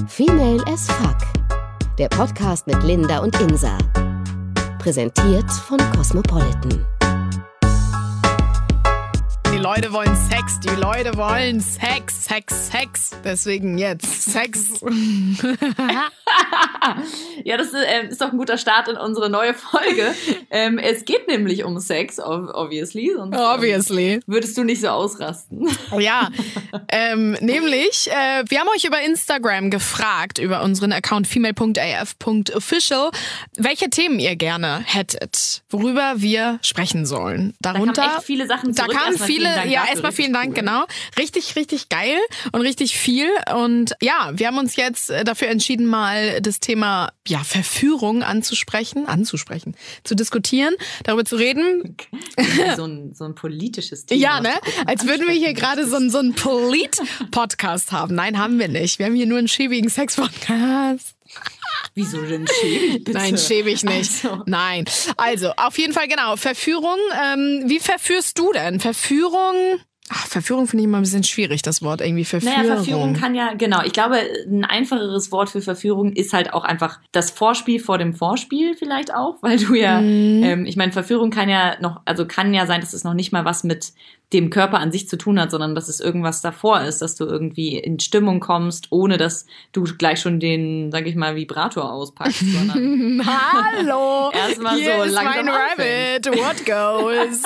Female as Fuck. Der Podcast mit Linda und Insa. Präsentiert von Cosmopolitan. Die Leute wollen Sex, die Leute wollen Sex, Sex, Sex. Deswegen jetzt Sex. Ja, das ist doch ein guter Start in unsere neue Folge. Es geht nämlich um Sex, obviously. Sonst, Obviously. Würdest du nicht so ausrasten. Ja, nämlich, wir haben euch über Instagram gefragt, über unseren Account female.af.official, welche Themen ihr gerne hättet, worüber wir sprechen sollen. Darunter, da kamen echt viele Sachen zurück. Da kamen viele, ja, erstmal vielen Dank, genau. Richtig, richtig geil und richtig viel. Und ja, wir haben uns jetzt dafür entschieden, mal das Thema Verführung zu diskutieren, darüber zu reden. So ein politisches Thema. Ja, ne? Als würden wir hier gerade so einen Polit-Podcast haben. Nein, haben wir nicht. Wir haben hier nur einen schäbigen Sex-Podcast. Wieso denn schäbig, bitte? Nein, schäbig nicht. Also. Nein. Also, auf jeden Fall, genau. Verführung. Wie verführst du denn? Verführung finde ich immer ein bisschen schwierig, das Wort irgendwie. Verführung. Naja, Verführung kann ja, genau. Ich glaube, ein einfacheres Wort für Verführung ist halt auch einfach das Vorspiel vor dem Vorspiel vielleicht auch, weil du ja, ich meine, Verführung kann ja sein, dass es noch nicht mal was mit dem Körper an sich zu tun hat, sondern dass es irgendwas davor ist, dass du irgendwie in Stimmung kommst, ohne dass du gleich schon den, sag ich mal, Vibrator auspackst, sondern Hallo! erstmal so hier ist langsam mein Rabbit, what goes?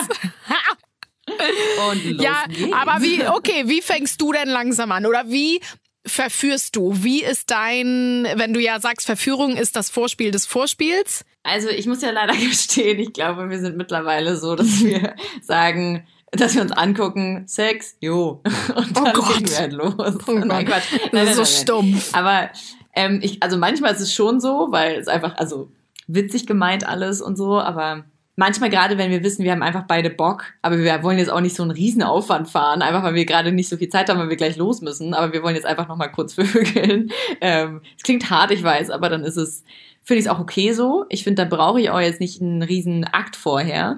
Und los geht's. Aber wie fängst du denn langsam an? Oder wie verführst du? Wie ist wenn du ja sagst, Verführung ist das Vorspiel des Vorspiels? Also ich muss ja leider gestehen, ich glaube, wir sind mittlerweile so, dass wir sagen, dass wir uns angucken, Sex, jo. Und dann gehen wir halt los. Oh Nein, Gott. Quatsch. Das ist so stumpf. Aber manchmal ist es schon so, weil es einfach, witzig gemeint alles und so, aber manchmal gerade, wenn wir wissen, wir haben einfach beide Bock, aber wir wollen jetzt auch nicht so einen riesen Aufwand fahren, einfach weil wir gerade nicht so viel Zeit haben, weil wir gleich los müssen, aber wir wollen jetzt einfach nochmal kurz vögeln. Es klingt hart, ich weiß, aber dann finde ich es auch okay so. Ich finde, da brauche ich auch jetzt nicht einen riesen Akt vorher.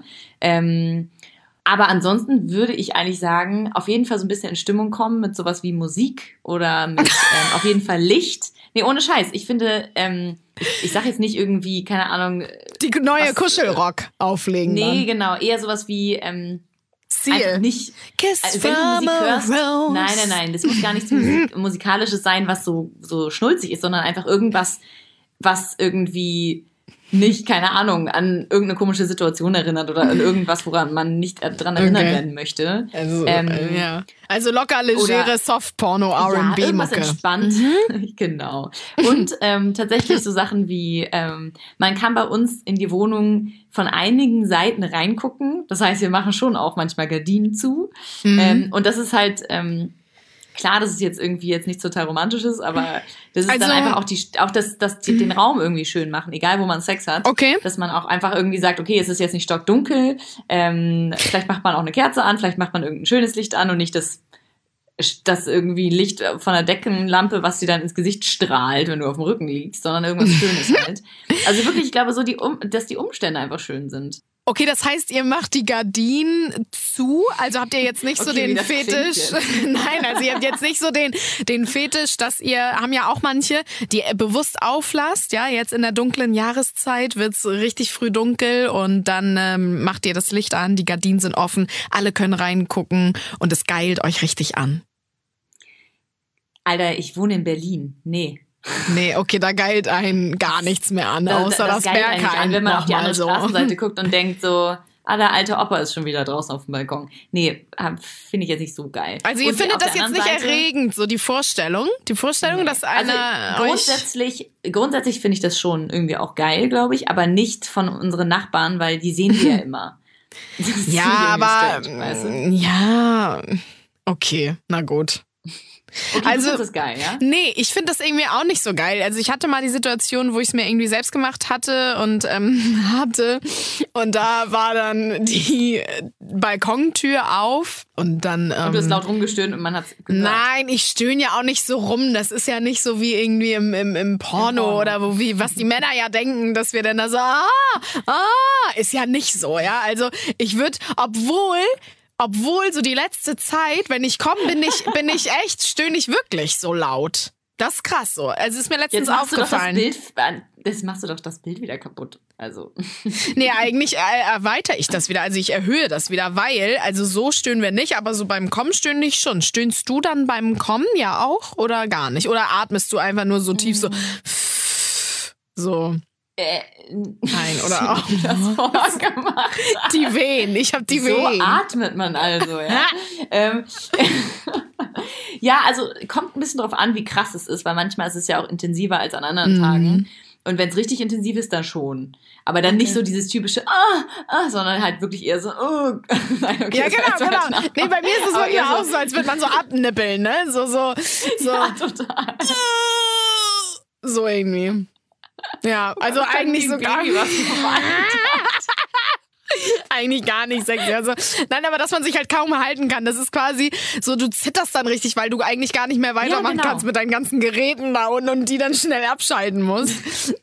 Aber ansonsten würde ich eigentlich sagen, auf jeden Fall so ein bisschen in Stimmung kommen mit sowas wie Musik oder mit auf jeden Fall Licht. Nee, ohne Scheiß. Ich finde, ich sag jetzt nicht irgendwie, keine Ahnung. Die neue Kuschelrock auflegen. Nee, dann. Genau. Eher sowas wie Seal. nicht. Kiss Wenn du Musik hörst, Rose. nein. Das muss gar nichts Musikalisches sein, was so schnulzig ist, sondern einfach irgendwas, was irgendwie nicht, keine Ahnung, an irgendeine komische Situation erinnert oder an irgendwas, woran man nicht dran erinnert werden möchte. Also locker, legere Soft-Porno, R&B-Mucke. Ja, irgendwas entspannt. Genau. Und tatsächlich so Sachen wie, man kann bei uns in die Wohnung von einigen Seiten reingucken. Das heißt, wir machen schon auch manchmal Gardinen zu. Und das ist halt klar, dass es jetzt nicht total romantisch ist, aber das ist dann einfach auch den Raum irgendwie schön machen, egal wo man Sex hat. Okay. Dass man auch einfach irgendwie sagt, okay, es ist jetzt nicht stockdunkel, vielleicht macht man auch eine Kerze an, vielleicht macht man irgendein schönes Licht an und nicht das irgendwie Licht von der Deckenlampe, was dir dann ins Gesicht strahlt, wenn du auf dem Rücken liegst, sondern irgendwas Schönes halt. Also wirklich, ich glaube so, dass die Umstände einfach schön sind. Okay, das heißt, ihr macht die Gardinen zu, also habt ihr jetzt nicht so den Fetisch, nein, also ihr habt jetzt nicht so den Fetisch, dass haben ja auch manche, die bewusst auflasst, ja, jetzt in der dunklen Jahreszeit wird's richtig früh dunkel und dann macht ihr das Licht an, die Gardinen sind offen, alle können reingucken und es geilt euch richtig an. Alter, ich wohne in Berlin, Nee, okay, da geilt einen gar nichts mehr an, außer das Berghain. Wenn man auf die andere so. Straßenseite guckt und denkt so, der alte Opa ist schon wieder draußen auf dem Balkon. Nee, finde ich jetzt nicht so geil. Also ihr findet das jetzt nicht erregend, so die Vorstellung, dass einer grundsätzlich finde ich das schon irgendwie auch geil, glaube ich, aber nicht von unseren Nachbarn, weil die sehen wir ja immer. Ja, aber strange, weißt du? Ja, okay, na gut. Okay, also, du findest das geil, ja? Nee, ich finde das irgendwie auch nicht so geil. Also ich hatte mal die Situation, wo ich es mir irgendwie selbst gemacht hatte und und da war dann die Balkontür auf und dann und du hast laut rumgestöhnt und man hat's gesagt. Nein, ich stöhne ja auch nicht so rum. Das ist ja nicht so wie irgendwie im Porno oder was die Männer ja denken, dass wir dann da so ist ja nicht so, ja? Also ich würde, obwohl so die letzte Zeit, wenn ich komme, stöhne ich wirklich so laut. Das ist krass so. Also ist mir letztens Jetzt aufgefallen. Jetzt machst du doch das Bild wieder kaputt. Also. Nee, eigentlich erweitere ich das wieder. Also ich erhöhe das wieder, weil, also so stöhnen wir nicht, aber so beim Kommen stöhne ich schon. Stöhnst du dann beim Kommen ja auch oder gar nicht? Oder atmest du einfach nur so tief so? So. Nein, oder auch. Das vorgemacht. Die Wehen, ich habe die Wehen. So atmet man also, ja. Ja, also kommt ein bisschen drauf an, wie krass es ist, weil manchmal ist es ja auch intensiver als an anderen Tagen. Und wenn es richtig intensiv ist, dann schon. Aber dann nicht so dieses typische sondern halt wirklich eher so, Nein, okay, ja, genau. Nee, bei mir ist es wirklich auch so, als würde man so abnippeln, ne? So. Ja, total. So irgendwie. Ja, also eigentlich so gar nicht. Eigentlich gar nicht sexy. Also, nein, aber dass man sich halt kaum halten kann. Das ist quasi so, du zitterst dann richtig, weil du eigentlich gar nicht mehr weitermachen kannst mit deinen ganzen Geräten da unten und die dann schnell abschalten musst.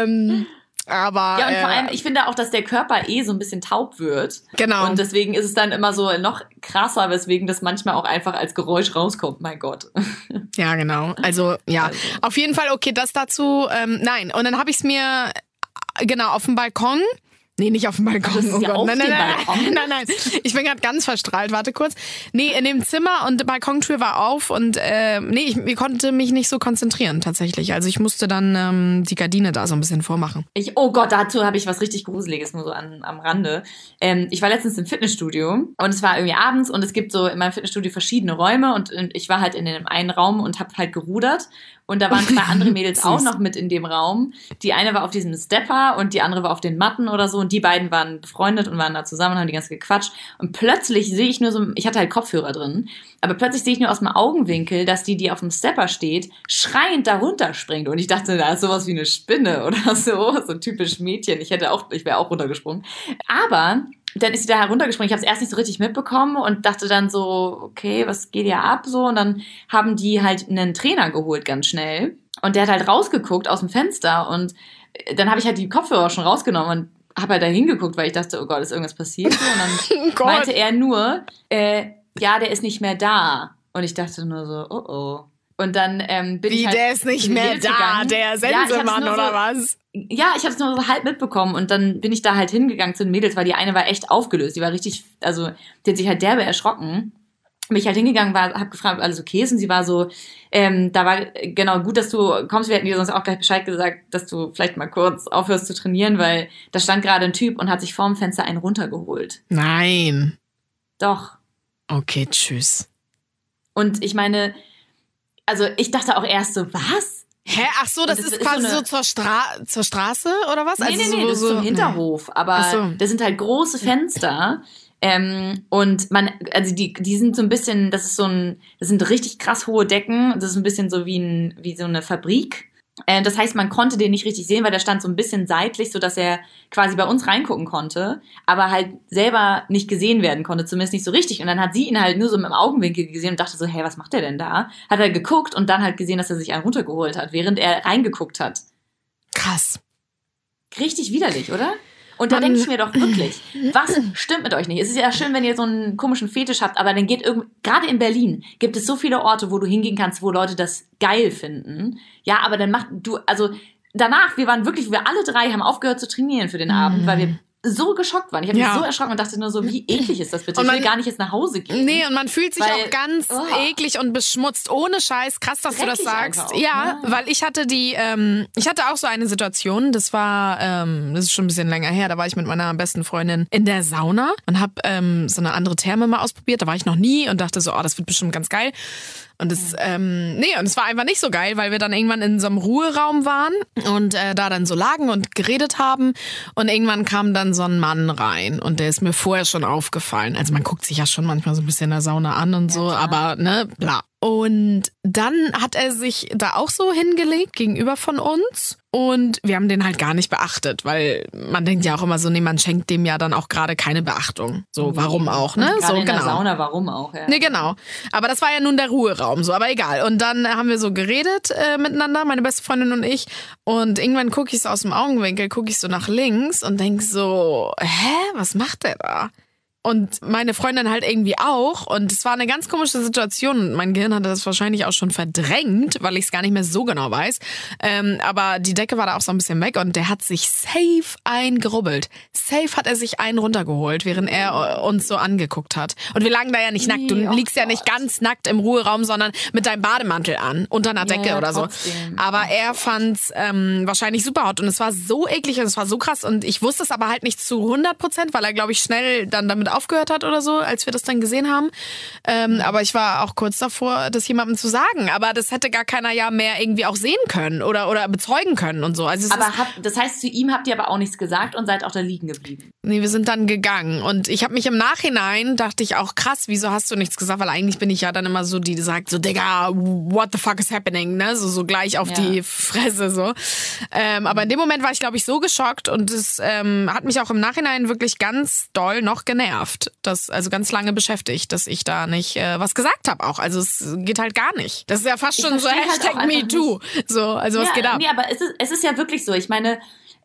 Aber ja, und vor allem, ich finde auch, dass der Körper so ein bisschen taub wird. Genau. Und deswegen ist es dann immer so noch krasser, weswegen das manchmal auch einfach als Geräusch rauskommt. Mein Gott. Ja, genau. Also, ja. Auf jeden Fall, okay, das dazu. Nein. Und dann habe ich es mir, genau, auf dem Balkon. Nee, nicht auf dem Balkon. Das ist ja auf dem Balkon. Nein. Ich bin gerade ganz verstrahlt. Warte kurz. Nee, in dem Zimmer und die Balkontür war auf und ich konnte mich nicht so konzentrieren tatsächlich. Also ich musste dann die Gardine da so ein bisschen vormachen. Oh Gott, dazu habe ich was richtig Gruseliges, nur so am Rande. Ich war letztens im Fitnessstudio und es war irgendwie abends und es gibt so in meinem Fitnessstudio verschiedene Räume und ich war halt in dem einen Raum und habe halt gerudert. Und da waren 2 andere Mädels auch noch mit in dem Raum. Die eine war auf diesem Stepper und die andere war auf den Matten oder so. Und die beiden waren befreundet und waren da zusammen und haben die ganze Zeit gequatscht. Und plötzlich sehe ich nur so, ich hatte halt Kopfhörer drin, aber plötzlich sehe ich nur aus dem Augenwinkel, dass die auf dem Stepper steht, schreiend da runterspringt. Und ich dachte, da ist sowas wie eine Spinne oder so typisch Mädchen. Ich wäre auch runtergesprungen. Aber dann ist sie da heruntergesprungen. Ich habe es erst nicht so richtig mitbekommen und dachte dann so, okay, was geht hier ab? So, und dann haben die halt einen Trainer geholt ganz schnell. Und der hat halt rausgeguckt aus dem Fenster. Und dann habe ich halt die Kopfhörer schon rausgenommen und habe halt da hingeguckt, weil ich dachte, oh Gott, ist irgendwas passiert? Und dann meinte er nur, ja, der ist nicht mehr da. Und ich dachte nur so, oh. Und dann bin ich halt der ist nicht mehr da, gegangen. der Sensemann oder was? Ja, ich habe es nur so halb mitbekommen und dann bin ich da halt hingegangen zu den Mädels, weil die eine war echt aufgelöst. Die war richtig, also die hat sich halt derbe erschrocken. Bin ich halt hingegangen, habe gefragt, ob alles okay ist und sie war so, da war genau gut, dass du kommst. Wir hätten dir sonst auch gleich Bescheid gesagt, dass du vielleicht mal kurz aufhörst zu trainieren, weil da stand gerade ein Typ und hat sich vorm Fenster einen runtergeholt. Nein. Doch. Okay, tschüss. Und ich meine, also ich dachte auch erst so, was? Hä? Ach so, das ist quasi so zur Straße oder was? Nee, nee, das ist zum Hinterhof. Aber das sind halt große Fenster. Und die sind so ein bisschen, das sind richtig krass hohe Decken. Das ist ein bisschen so wie so eine Fabrik. Das heißt, man konnte den nicht richtig sehen, weil der stand so ein bisschen seitlich, sodass er quasi bei uns reingucken konnte, aber halt selber nicht gesehen werden konnte, zumindest nicht so richtig. Und dann hat sie ihn halt nur so im Augenwinkel gesehen und dachte so, hey, was macht der denn da? Hat er geguckt und dann halt gesehen, dass er sich einen runtergeholt hat, während er reingeguckt hat. Krass. Richtig widerlich, oder? Und da denke ich mir doch wirklich, was stimmt mit euch nicht? Es ist ja schön, wenn ihr so einen komischen Fetisch habt, aber dann gerade in Berlin gibt es so viele Orte, wo du hingehen kannst, wo Leute das geil finden. Ja, aber dann danach, wir alle 3 haben aufgehört zu trainieren für den Abend, weil wir so geschockt waren. Ich habe mich so erschrocken und dachte nur so, wie eklig ist das bitte? Ich will gar nicht jetzt nach Hause gehen. Nee, und man fühlt sich auch ganz eklig und beschmutzt. Ohne Scheiß. Krass, dass du das sagst. Auch, ja, weil ich hatte ich hatte auch so eine Situation, das ist schon ein bisschen länger her, da war ich mit meiner besten Freundin in der Sauna und habe so eine andere Therme mal ausprobiert. Da war ich noch nie und dachte so, das wird bestimmt ganz geil. Und es war einfach nicht so geil, weil wir dann irgendwann in so einem Ruheraum waren und da dann so lagen und geredet haben und irgendwann kam dann so ein Mann rein und der ist mir vorher schon aufgefallen. Also man guckt sich ja schon manchmal so ein bisschen in der Sauna an und so, aber bla. Und dann hat er sich da auch so hingelegt gegenüber von uns und wir haben den halt gar nicht beachtet, weil man denkt ja auch immer so, man schenkt dem ja dann auch gerade keine Beachtung. So, warum auch, ne? Gerade in der Sauna, warum auch, ja. Nee, genau. Aber das war ja nun der Ruheraum, so, aber egal. Und dann haben wir so geredet miteinander, meine beste Freundin und ich. Und irgendwann gucke ich so aus dem Augenwinkel, gucke ich so nach links und denke so, was macht der da? und meine Freundin halt irgendwie auch. Und es war eine ganz komische Situation. Und mein Gehirn hatte das wahrscheinlich auch schon verdrängt, weil ich es gar nicht mehr so genau weiß. Aber die Decke war da auch so ein bisschen weg und der hat sich safe eingerubbelt. Safe hat er sich einen runtergeholt, während er uns so angeguckt hat. Und wir lagen da ja nicht nackt. Du liegst ja nicht ganz nackt im Ruheraum, sondern mit deinem Bademantel an, unter einer Decke oder trotzdem. So. Aber er fand's wahrscheinlich super hot und es war so eklig und es war so krass und ich wusste es aber halt nicht zu 100%, weil er, glaube ich, schnell dann damit aufgehört hat oder so, als wir das dann gesehen haben. Aber ich war auch kurz davor, das jemandem zu sagen. Aber das hätte gar keiner ja mehr irgendwie auch sehen können oder bezeugen können und so. Also das heißt, zu ihm habt ihr aber auch nichts gesagt und seid auch da liegen geblieben? Nee, wir sind dann gegangen. Und ich habe mich im Nachhinein, dachte ich auch, krass, wieso hast du nichts gesagt? Weil eigentlich bin ich ja dann immer so, die sagt so, Digga, what the fuck is happening? Ne? So gleich auf die Fresse so. Aber in dem Moment war ich, glaube ich, so geschockt und es hat mich auch im Nachhinein wirklich ganz doll noch genervt. Also ganz lange beschäftigt, dass ich da nicht was gesagt habe auch. Also es geht halt gar nicht. Das ist ja fast schon so Hashtag halt MeToo. So, also was geht ab? Nee, aber es ist ja wirklich so. Ich meine,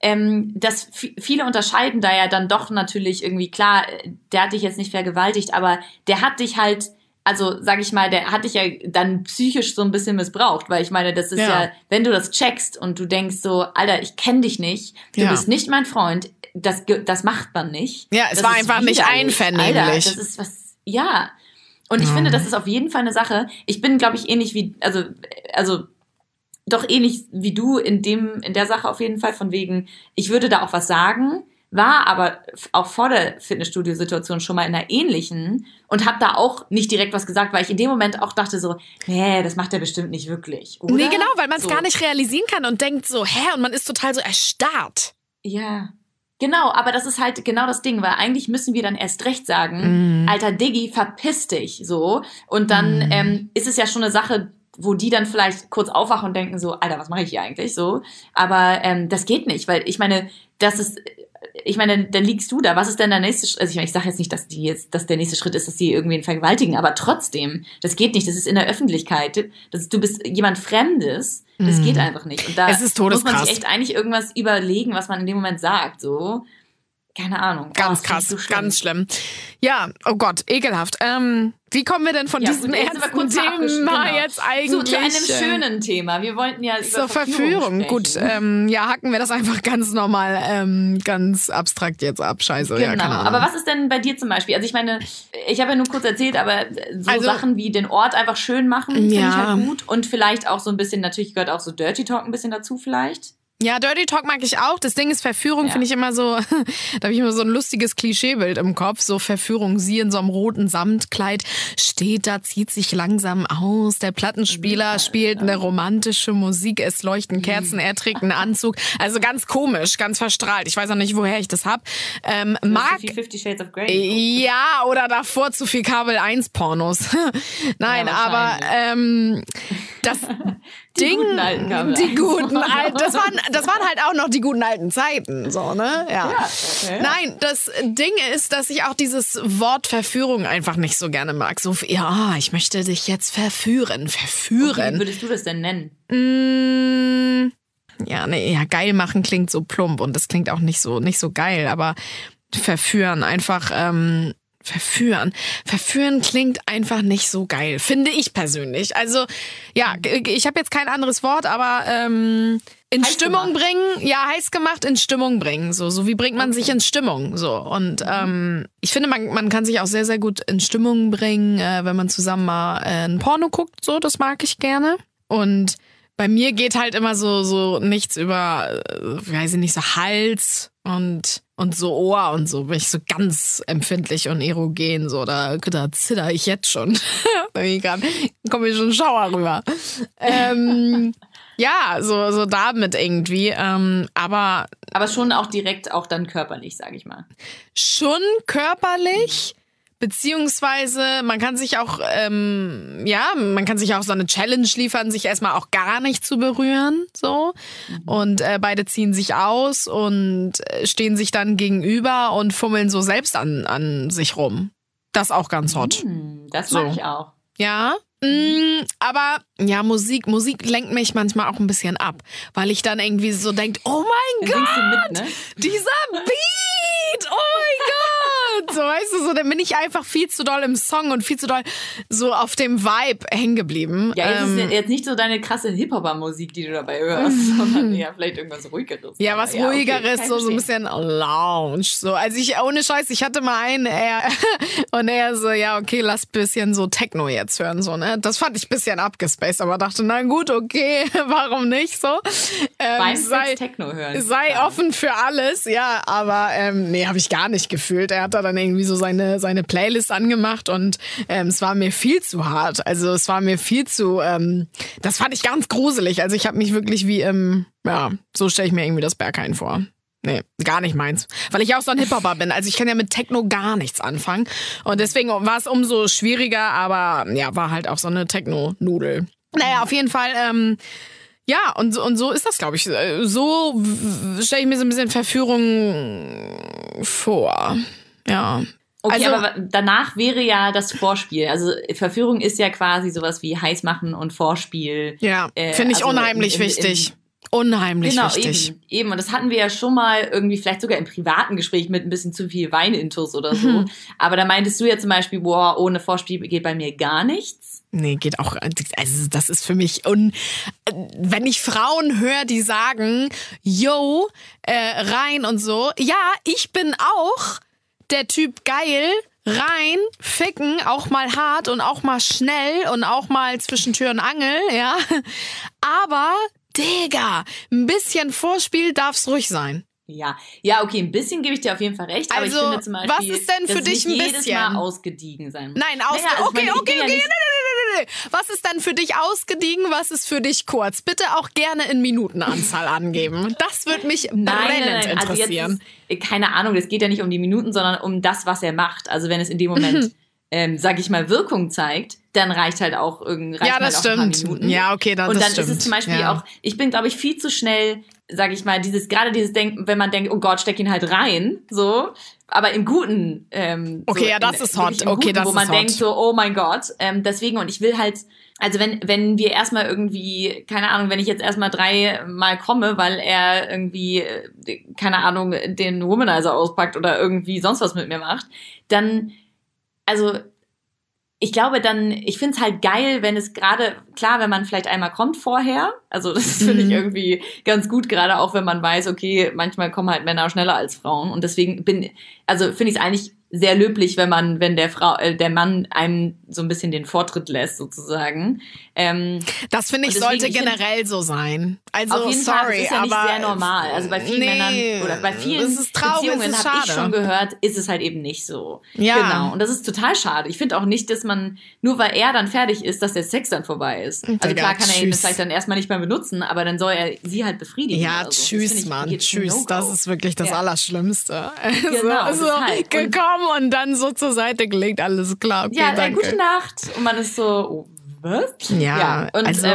dass viele unterscheiden da ja dann doch natürlich irgendwie, klar, der hat dich jetzt nicht vergewaltigt, aber der hat dich halt, also sag ich mal, der hat dich ja dann psychisch so ein bisschen missbraucht, weil ich meine, das ist ja, wenn du das checkst und du denkst so, Alter, ich kenne dich nicht, du bist nicht mein Freund, das macht man nicht. Ja, es war einfach nicht einvernehmlich. Alter, das ist was, ja. Und ich finde, das ist auf jeden Fall eine Sache. Ich bin, glaube ich, ähnlich wie, also doch ähnlich wie du in der Sache auf jeden Fall, von wegen, ich würde da auch was sagen, war aber auch vor der Fitnessstudio-Situation schon mal in einer ähnlichen und habe da auch nicht direkt was gesagt, weil ich in dem Moment auch dachte so, nee, das macht er bestimmt nicht wirklich, oder? Nee, genau, weil man es gar nicht realisieren kann und denkt so, und man ist total so erstarrt. Ja, genau, aber das ist halt genau das Ding, weil eigentlich müssen wir dann erst recht sagen, Alter Diggi, verpiss dich, so. Und dann ist es ja schon eine Sache, wo die dann vielleicht kurz aufwachen und denken so, Alter, was mache ich hier eigentlich, so. Aber das geht nicht, weil ich meine, dann liegst du da. Was ist denn der nächste Schritt? Also ich sage jetzt nicht, dass der nächste Schritt ist, dass die irgendwen vergewaltigen, aber trotzdem, das geht nicht. Das ist in der Öffentlichkeit. Du bist jemand Fremdes. Das geht einfach nicht. Und da muss man sich echt eigentlich irgendwas überlegen, was man in dem Moment sagt. So, keine Ahnung. Ganz krass, so ganz schlimm. Ja, oh Gott, ekelhaft. Wie kommen wir denn von diesem ernsten Thema jetzt eigentlich zu einem schönen Thema? Wir wollten ja über zur Verführung. Gut, hacken wir das einfach ganz normal, ganz abstrakt jetzt ab. Scheiße, genau. Keine Ahnung. Aber was ist denn bei dir zum Beispiel? Also ich meine, ich habe ja nur kurz erzählt, aber so Sachen wie den Ort einfach schön machen, finde ich halt gut. Und vielleicht auch so ein bisschen, natürlich gehört auch so Dirty Talk ein bisschen dazu vielleicht. Ja, Dirty Talk mag ich auch. Das Ding ist, Verführung finde ich immer so, da habe ich immer so ein lustiges Klischeebild im Kopf. So Verführung, sie in so einem roten Samtkleid steht da, zieht sich langsam aus. Der Plattenspieler spielt eine romantische Musik, es leuchten Kerzen, er trägt einen Anzug. Also ganz komisch, ganz verstrahlt. Ich weiß auch nicht, woher ich das hab. Mag 50 Shades of Grey. Ja, oder davor zu viel Kabel 1 Pornos. Nein, aber das die guten alten, das waren halt auch noch die guten alten Zeiten, so, ne? Ja. Okay. Nein, das Ding ist, dass ich auch dieses Wort Verführung einfach nicht so gerne mag. So, ich möchte dich jetzt verführen. Okay, wie würdest du das denn nennen? Geil machen klingt so plump und das klingt auch nicht so geil, aber verführen einfach, Verführen klingt einfach nicht so geil, finde ich persönlich. Also, ja, ich habe jetzt kein anderes Wort, aber in heiß Stimmung gemacht. Bringen, heiß gemacht, in Stimmung bringen. So wie bringt man sich in Stimmung? So. Und ich finde, man kann sich auch sehr, sehr gut in Stimmung bringen, wenn man zusammen mal ein Porno guckt. So, das mag ich gerne. Und bei mir geht halt immer so nichts über, weiß ich nicht, so Hals und so Ohr und so. Bin ich so ganz empfindlich und erogen. So, da zitter ich jetzt schon. Da komme ich schon Schauer rüber. So damit irgendwie. Aber schon auch direkt auch dann körperlich, sage ich mal. Schon körperlich. Beziehungsweise man kann sich auch so eine Challenge liefern, sich erstmal auch gar nicht zu berühren, so. Und beide ziehen sich aus und stehen sich dann gegenüber und fummeln so selbst an sich rum. Das ist auch ganz hot. Das mag ich auch. Ja. Aber ja, Musik lenkt mich manchmal auch ein bisschen ab, weil ich dann irgendwie so denke, oh mein Gott, singst du mit, ne? dieser Beat, oh mein Gott. So, weißt du, so, dann bin ich einfach viel zu doll im Song und viel zu doll so auf dem Vibe hängen geblieben. Ja, jetzt ist jetzt nicht so deine krasse Hip-Hopper-Musik, die du dabei hörst, sondern eher vielleicht irgendwas Ruhigeres. Ja, was Ruhigeres, okay, so ein bisschen Lounge. So. Also ohne Scheiß, ich hatte mal einen, und er so, ja, okay, lass ein bisschen so Techno jetzt hören, so, ne? Das fand ich ein bisschen abgespaced, aber dachte, na gut, okay, warum nicht, so. Sei Techno hören. Sei offen für alles, ja, aber nee, habe ich gar nicht gefühlt. Er hat da dann irgendwie so seine Playlist angemacht und es war mir viel zu hart. Also es war mir viel zu, das fand ich ganz gruselig. Also ich habe mich wirklich wie so stelle ich mir irgendwie das Berghain vor. Nee, gar nicht meins. Weil ich auch so ein Hip-Hopper bin. Also ich kann ja mit Techno gar nichts anfangen. Und deswegen war es umso schwieriger, aber ja, war halt auch so eine Techno-Nudel. Naja, auf jeden Fall, ja, und so ist das, glaube ich. So stelle ich mir so ein bisschen Verführung vor. Ja. Okay, also, aber danach wäre ja das Vorspiel. Also Verführung ist ja quasi sowas wie heiß machen und Vorspiel. Ja, finde ich unheimlich wichtig. Unheimlich wichtig. Eben. Und das hatten wir ja schon mal irgendwie vielleicht sogar im privaten Gespräch mit ein bisschen zu viel Weinintus oder so. Aber da meintest du ja zum Beispiel, boah, ohne Vorspiel geht bei mir gar nichts. Nee, geht auch, also das ist für mich, wenn ich Frauen höre, die sagen, yo, rein und so, ja, ich bin auch der Typ geil, rein, ficken, auch mal hart und auch mal schnell und auch mal zwischen Tür und Angel, ja, aber Digga, ein bisschen Vorspiel darf's ruhig sein. Ja, okay, ein bisschen gebe ich dir auf jeden Fall recht. Aber also, ich finde zum Beispiel, was ist denn für dich ein bisschen? Jedes Mal ausgediegen sein muss. Nein, okay. Was ist denn für dich ausgediegen, was ist für dich kurz? Bitte auch gerne in Minutenanzahl angeben. Das würde mich brennend interessieren. Also jetzt keine Ahnung, es geht ja nicht um die Minuten, sondern um das, was er macht. Also wenn es in dem Moment, sag ich mal, Wirkung zeigt, dann reicht halt auch ein paar Minuten. Ja, okay, das stimmt. Und dann ist es zum Beispiel auch, ich bin, glaube ich, viel zu schnell, sag ich mal, dieses Denken, wenn man denkt, oh Gott, steck ihn halt rein, so, aber im Guten. Okay, so, ja, das ist hot. Okay, das ist hot. Wo man denkt so, oh mein Gott, deswegen, und ich will halt, also wenn wir erstmal irgendwie, keine Ahnung, wenn ich jetzt erstmal 3 Mal komme, weil er irgendwie, keine Ahnung, den Womanizer auspackt oder irgendwie sonst was mit mir macht, dann, also, ich glaube dann, ich finde es halt geil, wenn es gerade, klar, wenn man vielleicht einmal kommt vorher, also das finde ich irgendwie ganz gut, gerade auch wenn man weiß, okay, manchmal kommen halt Männer schneller als Frauen und deswegen finde ich es eigentlich sehr löblich, wenn der Mann einem so ein bisschen den Vortritt lässt, sozusagen. Das finde ich sollte generell so sein. Also, auf jeden Fall, das ist ja nicht sehr normal. Also bei vielen Männern oder bei vielen Beziehungen habe ich schon gehört, ist es halt eben nicht so. Ja. Genau. Und das ist total schade. Ich finde auch nicht, dass man, nur weil er dann fertig ist, dass der Sex dann vorbei ist. Also klar kann er ihn vielleicht dann erstmal nicht mehr benutzen, aber dann soll er sie halt befriedigen. Ja, so. Tschüss, Mann. Tschüss. Das ist wirklich das Allerschlimmste. Genau. So gekommen und dann so zur Seite gelegt, alles klar. Okay, ja, danke. Gute Nacht. Und man ist so, oh, was? Ja, und also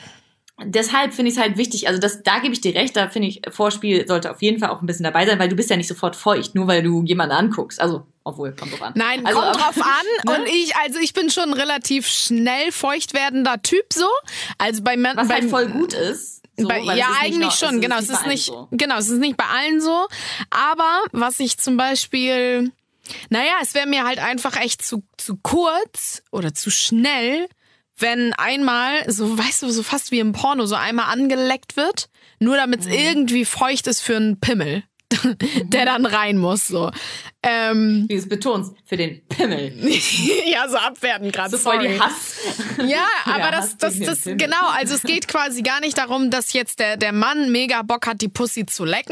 deshalb finde ich es halt wichtig, also da gebe ich dir recht, da finde ich, Vorspiel sollte auf jeden Fall auch ein bisschen dabei sein, weil du bist ja nicht sofort feucht, nur weil du jemanden anguckst. Also, obwohl, kommt drauf an. Nein, also, kommt drauf an. Und ich bin schon ein relativ schnell feucht werdender Typ so. Also was halt voll gut ist. So, ja, eigentlich schon, genau. Es ist nicht bei allen so. Aber was ich zum Beispiel, es wäre mir halt einfach echt zu kurz oder zu schnell, wenn einmal, so weißt du, so fast wie im Porno, so einmal angeleckt wird, nur damit es irgendwie feucht ist für einen Pimmel, der dann rein muss. So. Wie du es betonst, für den Pimmel. Ja, so abwertend gerade. So voll die Hass. Ja, aber das genau, also es geht quasi gar nicht darum, dass jetzt der Mann mega Bock hat, die Pussy zu lecken.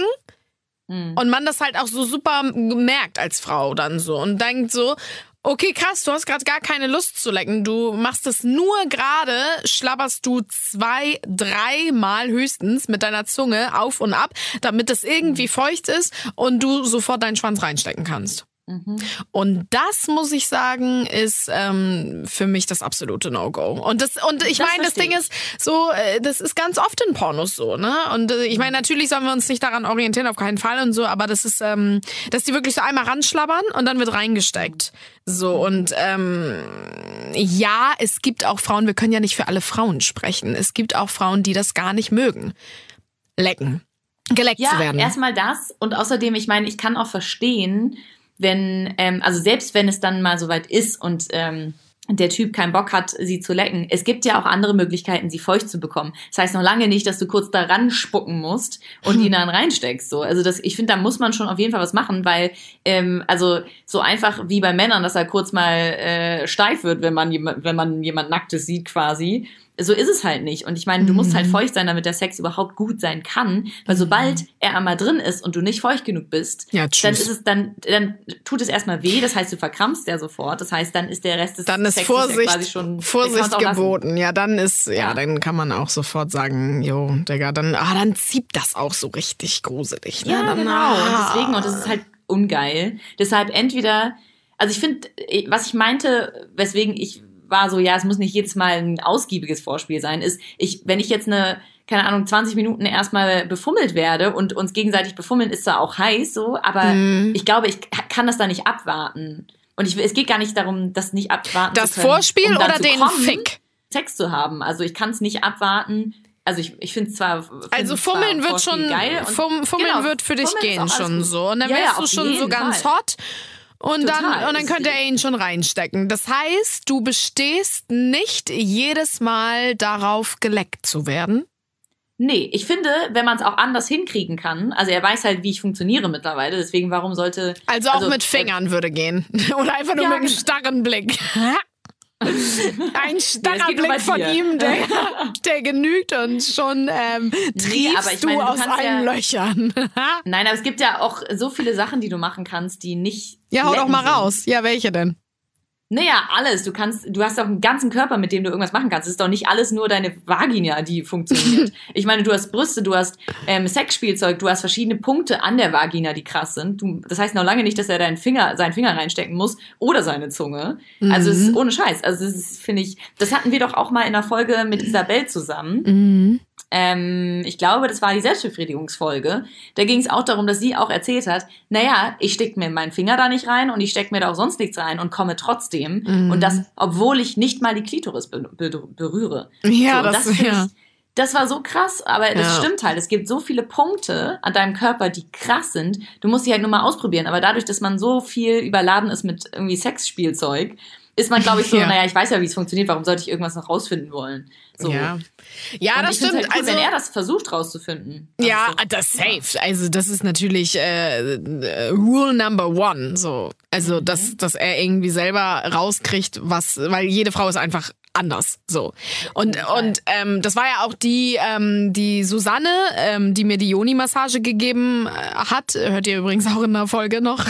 Und man das halt auch so super merkt als Frau dann so und denkt so, okay, krass, du hast gerade gar keine Lust zu lecken. Du machst es nur gerade, schlabberst du 2-3 Mal höchstens mit deiner Zunge auf und ab, damit es irgendwie feucht ist und du sofort deinen Schwanz reinstecken kannst. Und das, muss ich sagen, ist für mich das absolute No-Go. Und ich meine, das Ding ist so, das ist ganz oft in Pornos so, ne? Und ich meine, natürlich sollen wir uns nicht daran orientieren, auf keinen Fall und so, aber das ist, dass die wirklich so einmal ranschlabbern und dann wird reingesteckt. So, und ja, es gibt auch Frauen, wir können ja nicht für alle Frauen sprechen. Es gibt auch Frauen, die das gar nicht mögen. Lecken. Geleckt zu werden. Ja, erstmal das. Und außerdem, ich meine, ich kann auch verstehen, also selbst wenn es dann mal soweit ist und der Typ keinen Bock hat, sie zu lecken. Es gibt ja auch andere Möglichkeiten, sie feucht zu bekommen. Das heißt noch lange nicht, dass du kurz da ranspucken musst und ihn dann reinsteckst. So. Also ich finde, da muss man schon auf jeden Fall was machen, weil also so einfach wie bei Männern, dass er kurz mal steif wird, wenn man jemand Nacktes sieht quasi. So ist es halt nicht. Und ich meine, du musst halt feucht sein, damit der Sex überhaupt gut sein kann. Weil sobald er einmal drin ist und du nicht feucht genug bist, dann tut es erstmal weh. Das heißt, du verkrampfst ja sofort. Das heißt, dann ist der Rest des Sexes quasi schon Vorsicht geboten. Ja, dann dann kann man auch sofort sagen, jo, Digga, dann zieht das auch so richtig gruselig. Ne? Ja, genau. Und das ist halt ungeil. Deshalb entweder, also ich finde, was ich meinte, weswegen ich war so, ja, es muss nicht jedes Mal ein ausgiebiges Vorspiel sein, ist, wenn ich jetzt 20 Minuten erstmal befummelt werde und uns gegenseitig befummeln, ist zwar auch heiß, so, aber ich glaube, ich kann das da nicht abwarten. Und es geht gar nicht darum, das nicht abwarten das zu können. Das Vorspiel oder den Fick? Sex zu haben. Also ich kann es nicht abwarten. Also ich finde es zwar... Also Fummeln wird schon... Fummeln wird für dich gehen schon so. Und dann wärst du schon so ganz hot. Und dann könnte er ihn schon reinstecken. Das heißt, du bestehst nicht jedes Mal darauf, geleckt zu werden? Nee, ich finde, wenn man es auch anders hinkriegen kann, also er weiß halt, wie ich funktioniere mittlerweile, deswegen warum sollte... Also auch mit Fingern würde gehen. Oder einfach nur mit einem starren Blick. Ein starrer Blick von ihm, der genügt und schon triefst du aus allen Löchern. Nein, aber es gibt ja auch so viele Sachen, die du machen kannst, die nicht... Ja, hau doch mal raus. Ja, welche denn? Naja, alles. Du hast doch einen ganzen Körper, mit dem du irgendwas machen kannst. Es ist doch nicht alles nur deine Vagina, die funktioniert. Ich meine, du hast Brüste, du hast Sexspielzeug, du hast verschiedene Punkte an der Vagina, die krass sind. Das heißt noch lange nicht, dass er seinen Finger reinstecken muss oder seine Zunge. Also es ist ohne Scheiß. Also das ist, finde ich, das hatten wir doch auch mal in einer Folge mit Isabel zusammen. Ich glaube, das war die Selbstbefriedigungsfolge. Da ging es auch darum, dass sie auch erzählt hat, naja, ich stecke mir meinen Finger da nicht rein und ich stecke mir da auch sonst nichts rein und komme trotzdem. Und das, obwohl ich nicht mal die Klitoris berühre. Ja, so, das war so krass, aber das stimmt halt. Es gibt so viele Punkte an deinem Körper, die krass sind. Du musst sie halt nur mal ausprobieren. Aber dadurch, dass man so viel überladen ist mit irgendwie Sexspielzeug, ist man, glaube ich, so, naja, ich weiß ja, wie es funktioniert, warum sollte ich irgendwas noch rausfinden wollen? So. Ja, das stimmt. Halt cool, also, wenn er das versucht rauszufinden. Ja, das safe. Also das ist natürlich Rule Number 1. So. Also, dass er irgendwie selber rauskriegt, weil jede Frau ist einfach anders. So. Und das war ja auch die Susanne, die mir die Yoni-Massage gegeben hat. Hört ihr übrigens auch in der Folge noch.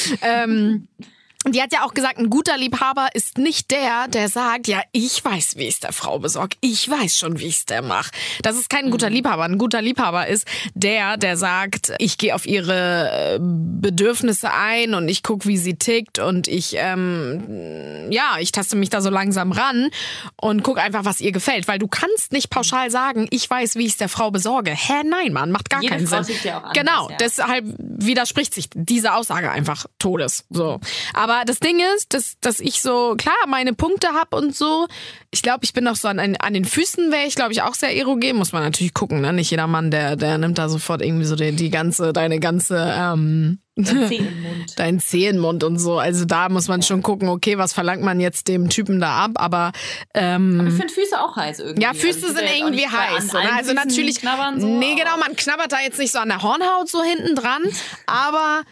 Die hat ja auch gesagt, ein guter Liebhaber ist nicht der sagt, ja, ich weiß, wie ich es der Frau besorge. Ich weiß schon, wie ich es der mache. Das ist kein guter Liebhaber. Ein guter Liebhaber ist der sagt, ich gehe auf ihre Bedürfnisse ein und ich gucke, wie sie tickt und ich taste mich da so langsam ran und gucke einfach, was ihr gefällt. Weil du kannst nicht pauschal sagen, ich weiß, wie ich es der Frau besorge. Nein, Mann, macht gar keinen Sinn. Ja auch anders, genau, deshalb widerspricht sich diese Aussage einfach Todes. So. Aber das Ding ist, dass ich so, klar, meine Punkte habe und so. Ich glaube, ich bin auch so an den Füßen wäre ich, glaube ich, auch sehr erogen. Muss man natürlich gucken, ne? Nicht jeder Mann, der nimmt da sofort irgendwie so deine ganze dein Zehenmund und so. Also da muss man schon gucken, okay, was verlangt man jetzt dem Typen da ab? Aber ich finde Füße auch heiß irgendwie. Ja, Füße sind irgendwie heiß. Also natürlich, so. Nee, genau, man knabbert da jetzt nicht so an der Hornhaut so hinten dran, aber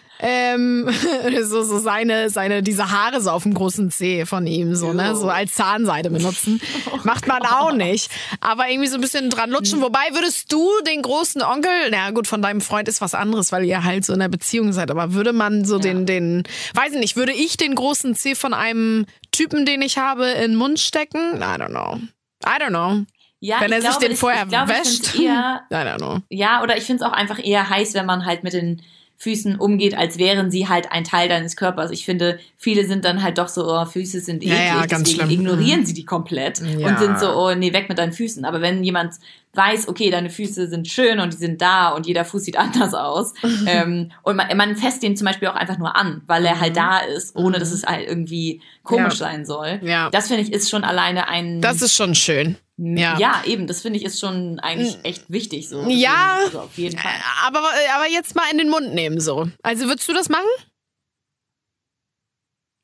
so diese Haare so auf dem großen Zeh von ihm, so, ne, so als Zahnseide benutzen. Macht man auch nicht. Aber irgendwie so ein bisschen dran lutschen. Wobei würdest du den großen Onkel, na gut, von deinem Freund ist was anderes, weil ihr halt so in der Beziehung seid, aber würde man so den, weiß ich nicht, würde ich den großen Zeh von einem Typen, den ich habe, in den Mund stecken? I don't know. Ja, wenn er sich den vorher wäscht. I don't know. Ja, oder ich finde es auch einfach eher heiß, wenn man halt mit den Füßen umgeht, als wären sie halt ein Teil deines Körpers. Ich finde, viele sind dann halt doch so, oh, Füße sind eklig, ganz deswegen schlimm. ignorieren sie die komplett und sind so, oh, nee, weg mit deinen Füßen. Aber wenn jemand weiß, okay, deine Füße sind schön und die sind da und jeder Fuß sieht anders aus und man fasst den zum Beispiel auch einfach nur an, weil er halt da ist, ohne dass es halt irgendwie komisch sein soll. Ja. Das finde ich ist schon alleine ein... Das ist schon schön. Ja, eben, das finde ich ist schon eigentlich echt wichtig so. Ja, also auf jeden Fall. Aber jetzt mal in den Mund nehmen so. Also würdest du das machen?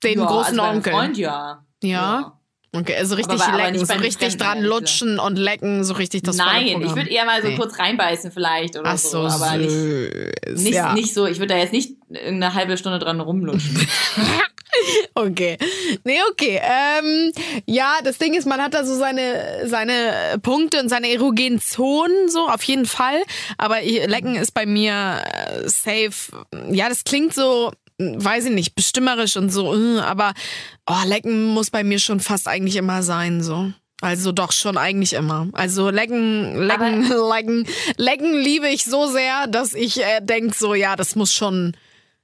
den großen also Onkel. Freund, ja. Okay, also richtig aber lecken, nicht so bei den richtig Fremden, dran ehrlich lutschen und lecken, so richtig das volle Nein, Programm. ich würde eher mal so kurz reinbeißen vielleicht oder Ach so, aber nicht so, ich würde da jetzt nicht eine halbe Stunde dran rumlutschen. Okay. Nee, okay. Ja, das Ding ist, man hat da so seine Punkte und seine erogenen Zonen, so auf jeden Fall. Aber Lecken ist bei mir safe. Ja, das klingt so, weiß ich nicht, bestimmerisch und so, aber Lecken muss bei mir schon fast eigentlich immer sein, so. Also doch schon eigentlich immer. Also lecken liebe ich so sehr, dass ich denke so, ja, das muss schon,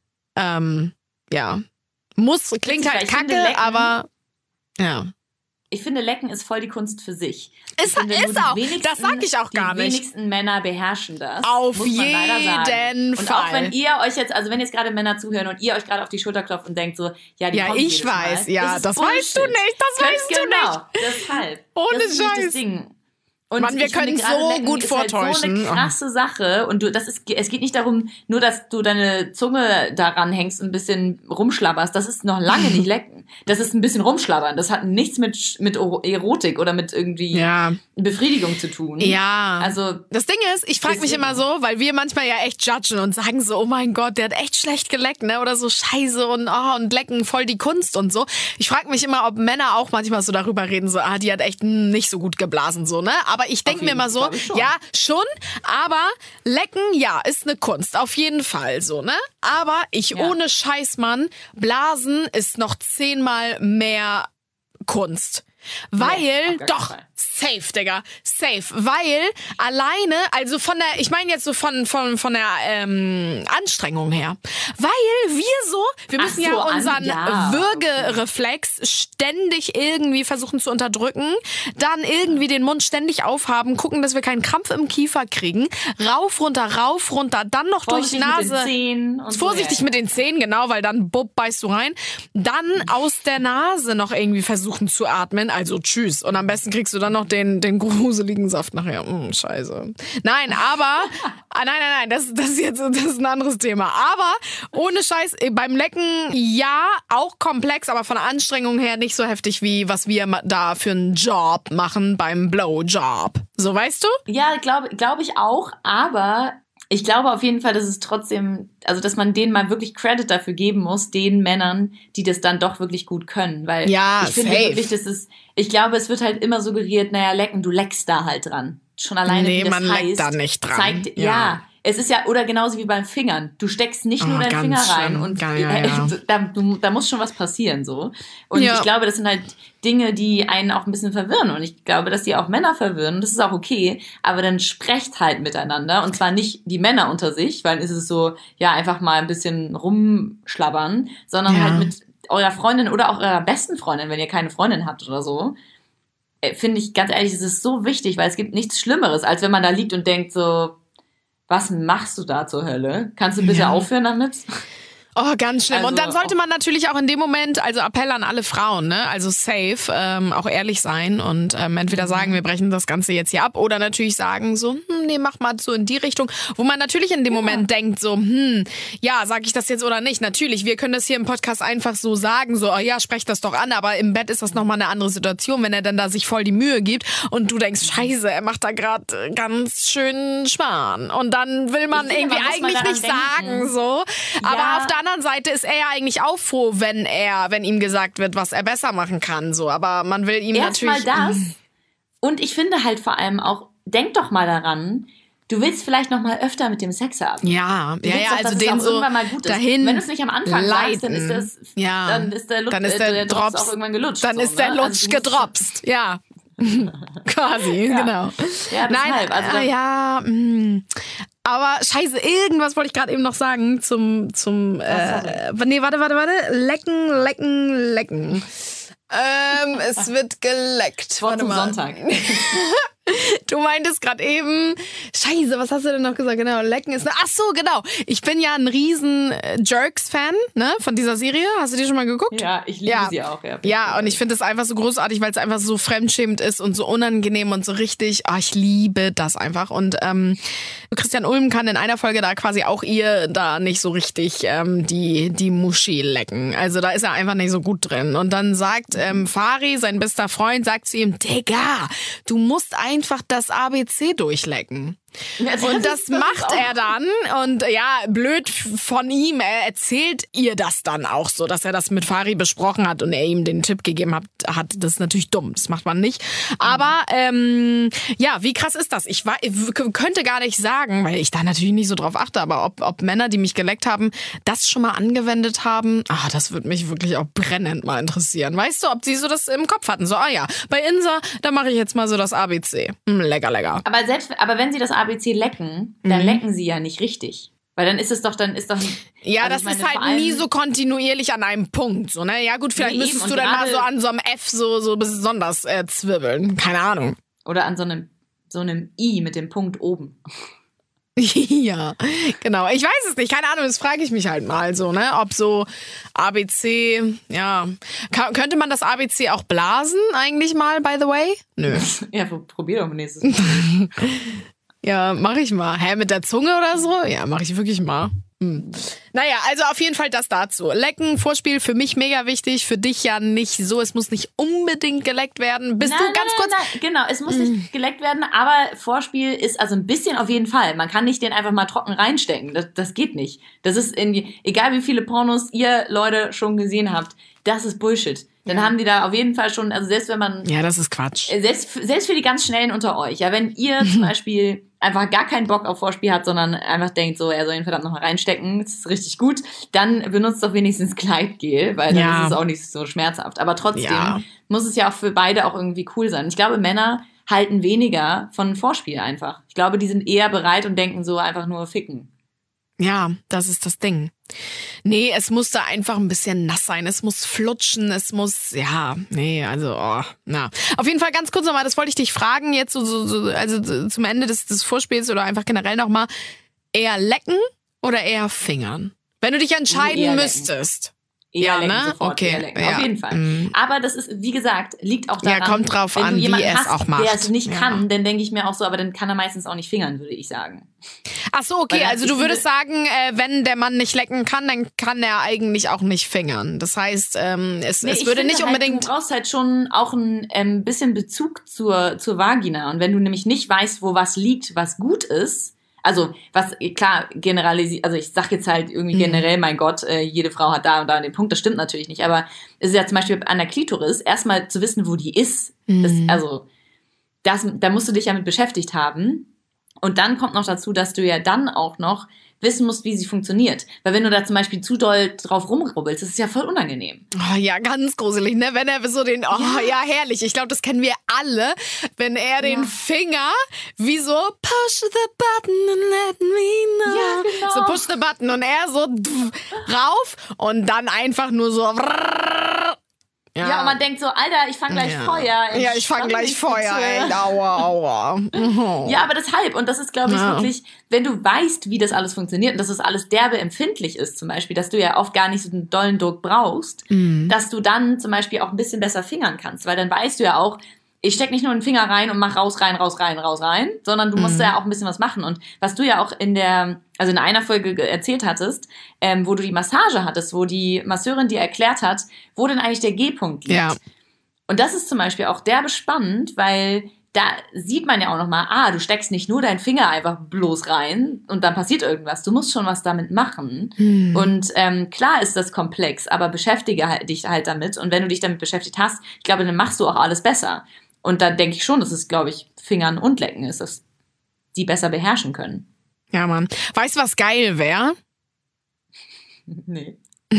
ja. Klingt halt kacke, aber ja. Ich finde, Lecken ist voll die Kunst für sich. Ist auch. Das sag ich auch gar nicht. Die wenigsten Männer beherrschen das. Auf jeden Fall. Und auch wenn ihr euch jetzt, also wenn jetzt gerade Männer zuhören und ihr euch gerade auf die Schulter klopft und denkt so, ja, die kommen ich weiß, Mal, ja, das weißt du nicht, Genau, deshalb. Ohne das ist Scheiß. nicht das Ding. Und Mann, wir können so gut vortäuschen. Halt so eine krasse Sache. Und es geht nicht darum, nur dass du deine Zunge daran hängst und ein bisschen rumschlabberst. Das ist noch lange nicht lecken. Das ist ein bisschen rumschlabbern. Das hat nichts mit Erotik oder mit irgendwie Befriedigung zu tun. Ja. Also das Ding ist, ich frage mich immer so, weil wir manchmal ja echt judgen und sagen so, oh mein Gott, der hat echt schlecht geleckt, ne? Oder so Scheiße und lecken voll die Kunst und so. Ich frage mich immer, ob Männer auch manchmal so darüber reden, so, die hat echt nicht so gut geblasen, so, ne? Aber ich denke mir immer so, ja, schon, aber lecken, ja, ist eine Kunst, auf jeden Fall so, ne? Aber ohne Scheiß, Mann, blasen ist noch 10-mal mehr Kunst. Weil, doch, safe, Digga, safe, weil alleine, also ich meine jetzt so von der Anstrengung her, weil wir müssen unseren Würgereflex ständig irgendwie versuchen zu unterdrücken, dann irgendwie den Mund ständig aufhaben, gucken, dass wir keinen Krampf im Kiefer kriegen, rauf, runter, dann noch durch Nase, vorsichtig mit den Zähnen, genau, weil dann beißt du rein, dann aus der Nase noch irgendwie versuchen zu atmen, also tschüss. Und am besten kriegst du dann noch den gruseligen Saft nachher. Scheiße. Nein, aber nein, das ist ein anderes Thema. Aber ohne Scheiß, beim Lecken ja, auch komplex, aber von der Anstrengung her nicht so heftig wie was wir da für einen Job machen beim Blowjob. So, weißt du? Ja, glaube ich auch, aber ich glaube auf jeden Fall, dass es trotzdem, also dass man denen mal wirklich Credit dafür geben muss, den Männern, die das dann doch wirklich gut können. Weil ich finde wirklich, ich glaube, es wird halt immer suggeriert, naja, lecken, du leckst da halt dran. Schon alleine, wie das man heißt, leckt da nicht dran. Zeigt, ja. Es ist ja, oder genauso wie beim Fingern. Du steckst nicht nur deinen Finger rein und da muss schon was passieren, so. Und ich glaube, das sind halt Dinge, die einen auch ein bisschen verwirren. Und ich glaube, dass die auch Männer verwirren. Und das ist auch okay. Aber dann sprecht halt miteinander. Und zwar nicht die Männer unter sich, weil dann ist es so, ja, einfach mal ein bisschen rumschlabbern, sondern halt mit eurer Freundin oder auch eurer besten Freundin, wenn ihr keine Freundin habt oder so. Finde ich, ganz ehrlich, es ist so wichtig, weil es gibt nichts Schlimmeres, als wenn man da liegt und denkt so, was machst du da zur Hölle? Kannst du bitte aufhören damit? Oh, ganz schlimm. Und dann sollte man natürlich auch in dem Moment, also Appell an alle Frauen, ne? Also safe, auch ehrlich sein und entweder sagen, wir brechen das Ganze jetzt hier ab oder natürlich sagen so, nee, mach mal so in die Richtung, wo man natürlich in dem Moment denkt so, ja, sag ich das jetzt oder nicht? Natürlich, wir können das hier im Podcast einfach so sagen, so, ja, sprech das doch an, aber im Bett ist das nochmal eine andere Situation, wenn er dann da sich voll die Mühe gibt und du denkst, scheiße, er macht da gerade ganz schön Schmarrn. Und dann will man irgendwie eigentlich nicht sagen, so. Aber auf der anderen Seite ist er ja eigentlich auch froh, wenn ihm gesagt wird, was er besser machen kann, so. Aber man will ihm natürlich... Erstmal das. Und ich finde halt vor allem auch, denk doch mal daran, du willst vielleicht noch mal öfter mit dem Sex haben. Ja, also den so irgendwann mal gut dahin ist. Wenn du es nicht am Anfang sagst, dann ist der Drops auch irgendwann gelutscht. Dann ist der Lutsch gedropst, ja. Quasi, genau. Ja, deshalb. Nein, aber scheiße, irgendwas wollte ich gerade eben noch sagen zum warte. Lecken. Es wird geleckt. Warte mal. Sonntag. Du meintest gerade eben, Scheiße, was hast du denn noch gesagt? Genau, lecken ist... Ach so, genau. Ich bin ja ein riesen Jerks-Fan, ne, von dieser Serie. Hast du die schon mal geguckt? Ja, ich liebe sie auch. Ja, und ich finde es einfach so großartig, weil es einfach so fremdschämend ist und so unangenehm und so richtig... ich liebe das einfach. Und Christian Ulm kann in einer Folge da quasi auch ihr da nicht so richtig die Muschi lecken. Also da ist er einfach nicht so gut drin. Und dann sagt Fari, sein bester Freund, sagt zu ihm, Digga, du musst einfach das ABC durchlecken. Und das macht er dann und ja, blöd von ihm, er erzählt ihr das dann auch so, dass er das mit Fari besprochen hat und er ihm den Tipp gegeben hat. Das ist natürlich dumm, das macht man nicht. Aber ja, wie krass ist das? Ich könnte gar nicht sagen, weil ich da natürlich nicht so drauf achte, aber ob Männer, die mich geleckt haben, das schon mal angewendet haben, das würde mich wirklich auch brennend mal interessieren. Weißt du, ob sie so das im Kopf hatten? So, ja, bei Insa, da mache ich jetzt mal so das ABC. Lecker, lecker. Aber wenn sie das ABC lecken, dann lecken sie ja nicht richtig. Weil dann ist es doch, ja, also das ist halt nie so kontinuierlich an einem Punkt, so, ne? Ja gut, vielleicht müsstest du dann mal so an so einem F so besonders zwirbeln. Keine Ahnung. Oder an so einem I mit dem Punkt oben. Ja, genau. Ich weiß es nicht. Keine Ahnung, das frage ich mich halt mal so, ne? Ob so ABC, ja. Könnte man das ABC auch blasen eigentlich mal, by the way? Nö. Ja, probier doch nächstes Mal. Ja, mach ich mal. Mit der Zunge oder so? Ja, mach ich wirklich mal. Naja, also auf jeden Fall das dazu. Lecken, Vorspiel, für mich mega wichtig, für dich ja nicht so. Es muss nicht unbedingt geleckt werden. Nein, genau, es muss nicht geleckt werden, aber Vorspiel ist also ein bisschen auf jeden Fall. Man kann nicht den einfach mal trocken reinstecken. Das geht nicht. Das ist egal wie viele Pornos ihr Leute schon gesehen habt, das ist Bullshit. Dann haben die da auf jeden Fall schon, also selbst wenn man... Ja, das ist Quatsch. Selbst für die ganz Schnellen unter euch. Ja, wenn ihr zum Beispiel einfach gar keinen Bock auf Vorspiel habt, sondern einfach denkt so, er soll ihn verdammt nochmal reinstecken, das ist richtig gut, dann benutzt doch wenigstens Gleitgel, weil dann ist es auch nicht so schmerzhaft. Aber trotzdem muss es ja auch für beide auch irgendwie cool sein. Ich glaube, Männer halten weniger von Vorspiel einfach. Ich glaube, die sind eher bereit und denken so einfach nur ficken. Ja, das ist das Ding. Nee, es muss da einfach ein bisschen nass sein. Es muss flutschen, es muss, Auf jeden Fall ganz kurz nochmal, das wollte ich dich fragen, jetzt also zum Ende des Vorspiels oder einfach generell nochmal, eher lecken oder eher fingern? Wenn du dich entscheiden müsstest. Eher lecken, ne? Sofort, okay. Eher lecken. Auf jeden Fall. Aber das ist, wie gesagt, liegt auch daran, ja, kommt drauf an, wie er es auch macht. Der es nicht kann, dann denke ich mir auch so, aber dann kann er meistens auch nicht fingern, würde ich sagen. Ach so, okay, also du würdest sagen, wenn der Mann nicht lecken kann, dann kann er eigentlich auch nicht fingern. Das heißt, es würde nicht unbedingt... Halt, du brauchst halt schon auch ein bisschen Bezug zur Vagina. Und wenn du nämlich nicht weißt, wo was liegt, was gut ist, also, was, klar, generalisiert, also ich sag jetzt halt irgendwie generell, mein Gott, jede Frau hat da und da den Punkt, das stimmt natürlich nicht, aber es ist ja zum Beispiel an der Klitoris, erstmal zu wissen, wo die ist, da musst du dich ja mit beschäftigt haben. Und dann kommt noch dazu, dass du ja dann auch noch wissen musst, wie sie funktioniert. Weil wenn du da zum Beispiel zu doll drauf rumrubbelst, das ist ja voll unangenehm. Oh, ja, ganz gruselig, ne? Wenn er so den, herrlich. Ich glaube, das kennen wir alle. Wenn er den Finger wie so push the button and let me know. Ja, genau. So push the button und er so rauf und dann einfach nur so. Ja, und man denkt so, Alter, ich fang gleich Feuer. Ja, ich fang gleich Feuer, ey. Aua. Ja, aber deshalb, und das ist, glaube ich, wirklich, wenn du weißt, wie das alles funktioniert und dass das alles derbe empfindlich ist zum Beispiel, dass du ja oft gar nicht so einen dollen Druck brauchst, dass du dann zum Beispiel auch ein bisschen besser fingern kannst, weil dann weißt du ja auch, ich steck nicht nur den Finger rein und mach raus, rein, sondern du musst ja auch ein bisschen was machen. Und was du ja auch in einer Folge erzählt hattest, wo du die Massage hattest, wo die Masseurin dir erklärt hat, wo denn eigentlich der G-Punkt liegt. Ja. Und das ist zum Beispiel auch derbe spannend, weil da sieht man ja auch nochmal, du steckst nicht nur deinen Finger einfach bloß rein und dann passiert irgendwas. Du musst schon was damit machen. Und klar ist das komplex, aber beschäftige dich halt damit. Und wenn du dich damit beschäftigt hast, ich glaube, dann machst du auch alles besser. Und da denke ich schon, dass es, glaube ich, Fingern und Lecken ist, dass die besser beherrschen können. Ja, Mann. Weißt du, was geil wäre? Nee.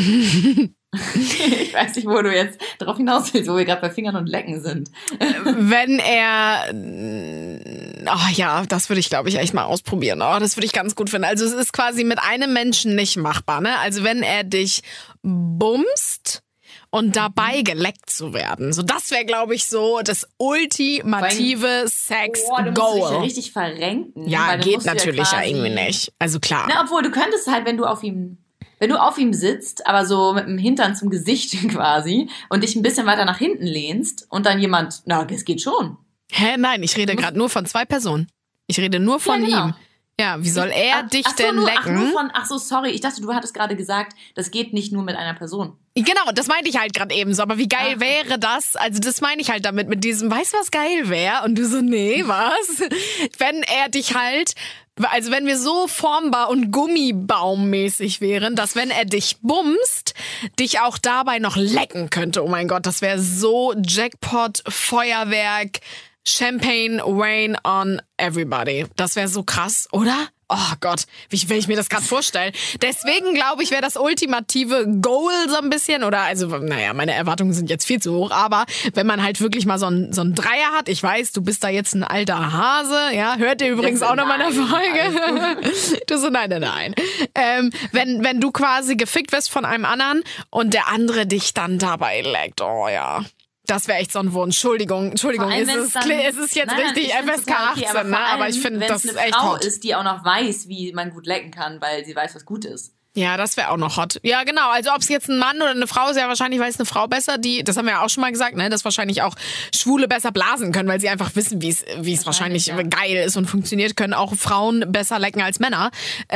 Ich weiß nicht, wo du jetzt drauf hinaus willst, wo wir gerade bei Fingern und Lecken sind. Wenn er... das würde ich, glaube ich, echt mal ausprobieren. Das würde ich ganz gut finden. Also es ist quasi mit einem Menschen nicht machbar, ne? Also wenn er dich bumst und dabei geleckt zu werden. So, das wäre, glaube ich, so das ultimative Sex-Goal. Du musst dich ja richtig verrenken. Ja, geht natürlich ja irgendwie nicht. Also klar. Na, obwohl, du könntest halt, wenn du auf ihm sitzt, aber so mit dem Hintern zum Gesicht quasi und dich ein bisschen weiter nach hinten lehnst und dann jemand, das geht schon. Hä, nein, ich rede gerade nur von 2 Personen. Ich rede nur von ihm. Ja, wie soll er dich denn lecken? Sorry. Ich dachte, du hattest gerade gesagt, das geht nicht nur mit einer Person. Genau, das meinte ich halt gerade eben so. Aber wie geil wäre das? Also das meine ich halt damit, mit diesem, weißt du, was geil wäre? Und du so, nee, was? Wenn er dich halt, also wenn wir so formbar und gummibaummäßig wären, dass wenn er dich bumst, dich auch dabei noch lecken könnte. Oh mein Gott, das wäre so Jackpot, Feuerwerk, Champagne rain on everybody. Das wäre so krass, oder? Oh Gott, wenn ich mir das gerade vorstelle. Deswegen glaube ich, wäre das ultimative Goal so ein bisschen, oder also, meine Erwartungen sind jetzt viel zu hoch, aber wenn man halt wirklich mal so ein Dreier hat, ich weiß, du bist da jetzt ein alter Hase, ja, hört ihr übrigens auch noch mal in der Folge. Du so, nein. Wenn du quasi gefickt wirst von einem anderen und der andere dich dann dabei leckt, oh ja. Das wäre echt so ein Wunsch. Entschuldigung, es ist jetzt richtig FSK 18, okay, aber ich finde das echt hot. Wenn es eine Frau ist, die auch noch weiß, wie man gut lecken kann, weil sie weiß, was gut ist. Ja, das wäre auch noch hot. Ja, genau. Also ob es jetzt ein Mann oder eine Frau ist, ja wahrscheinlich weiß eine Frau besser, das haben wir ja auch schon mal gesagt, ne, dass wahrscheinlich auch Schwule besser blasen können, weil sie einfach wissen, wie es wahrscheinlich geil ist und funktioniert, können auch Frauen besser lecken als Männer.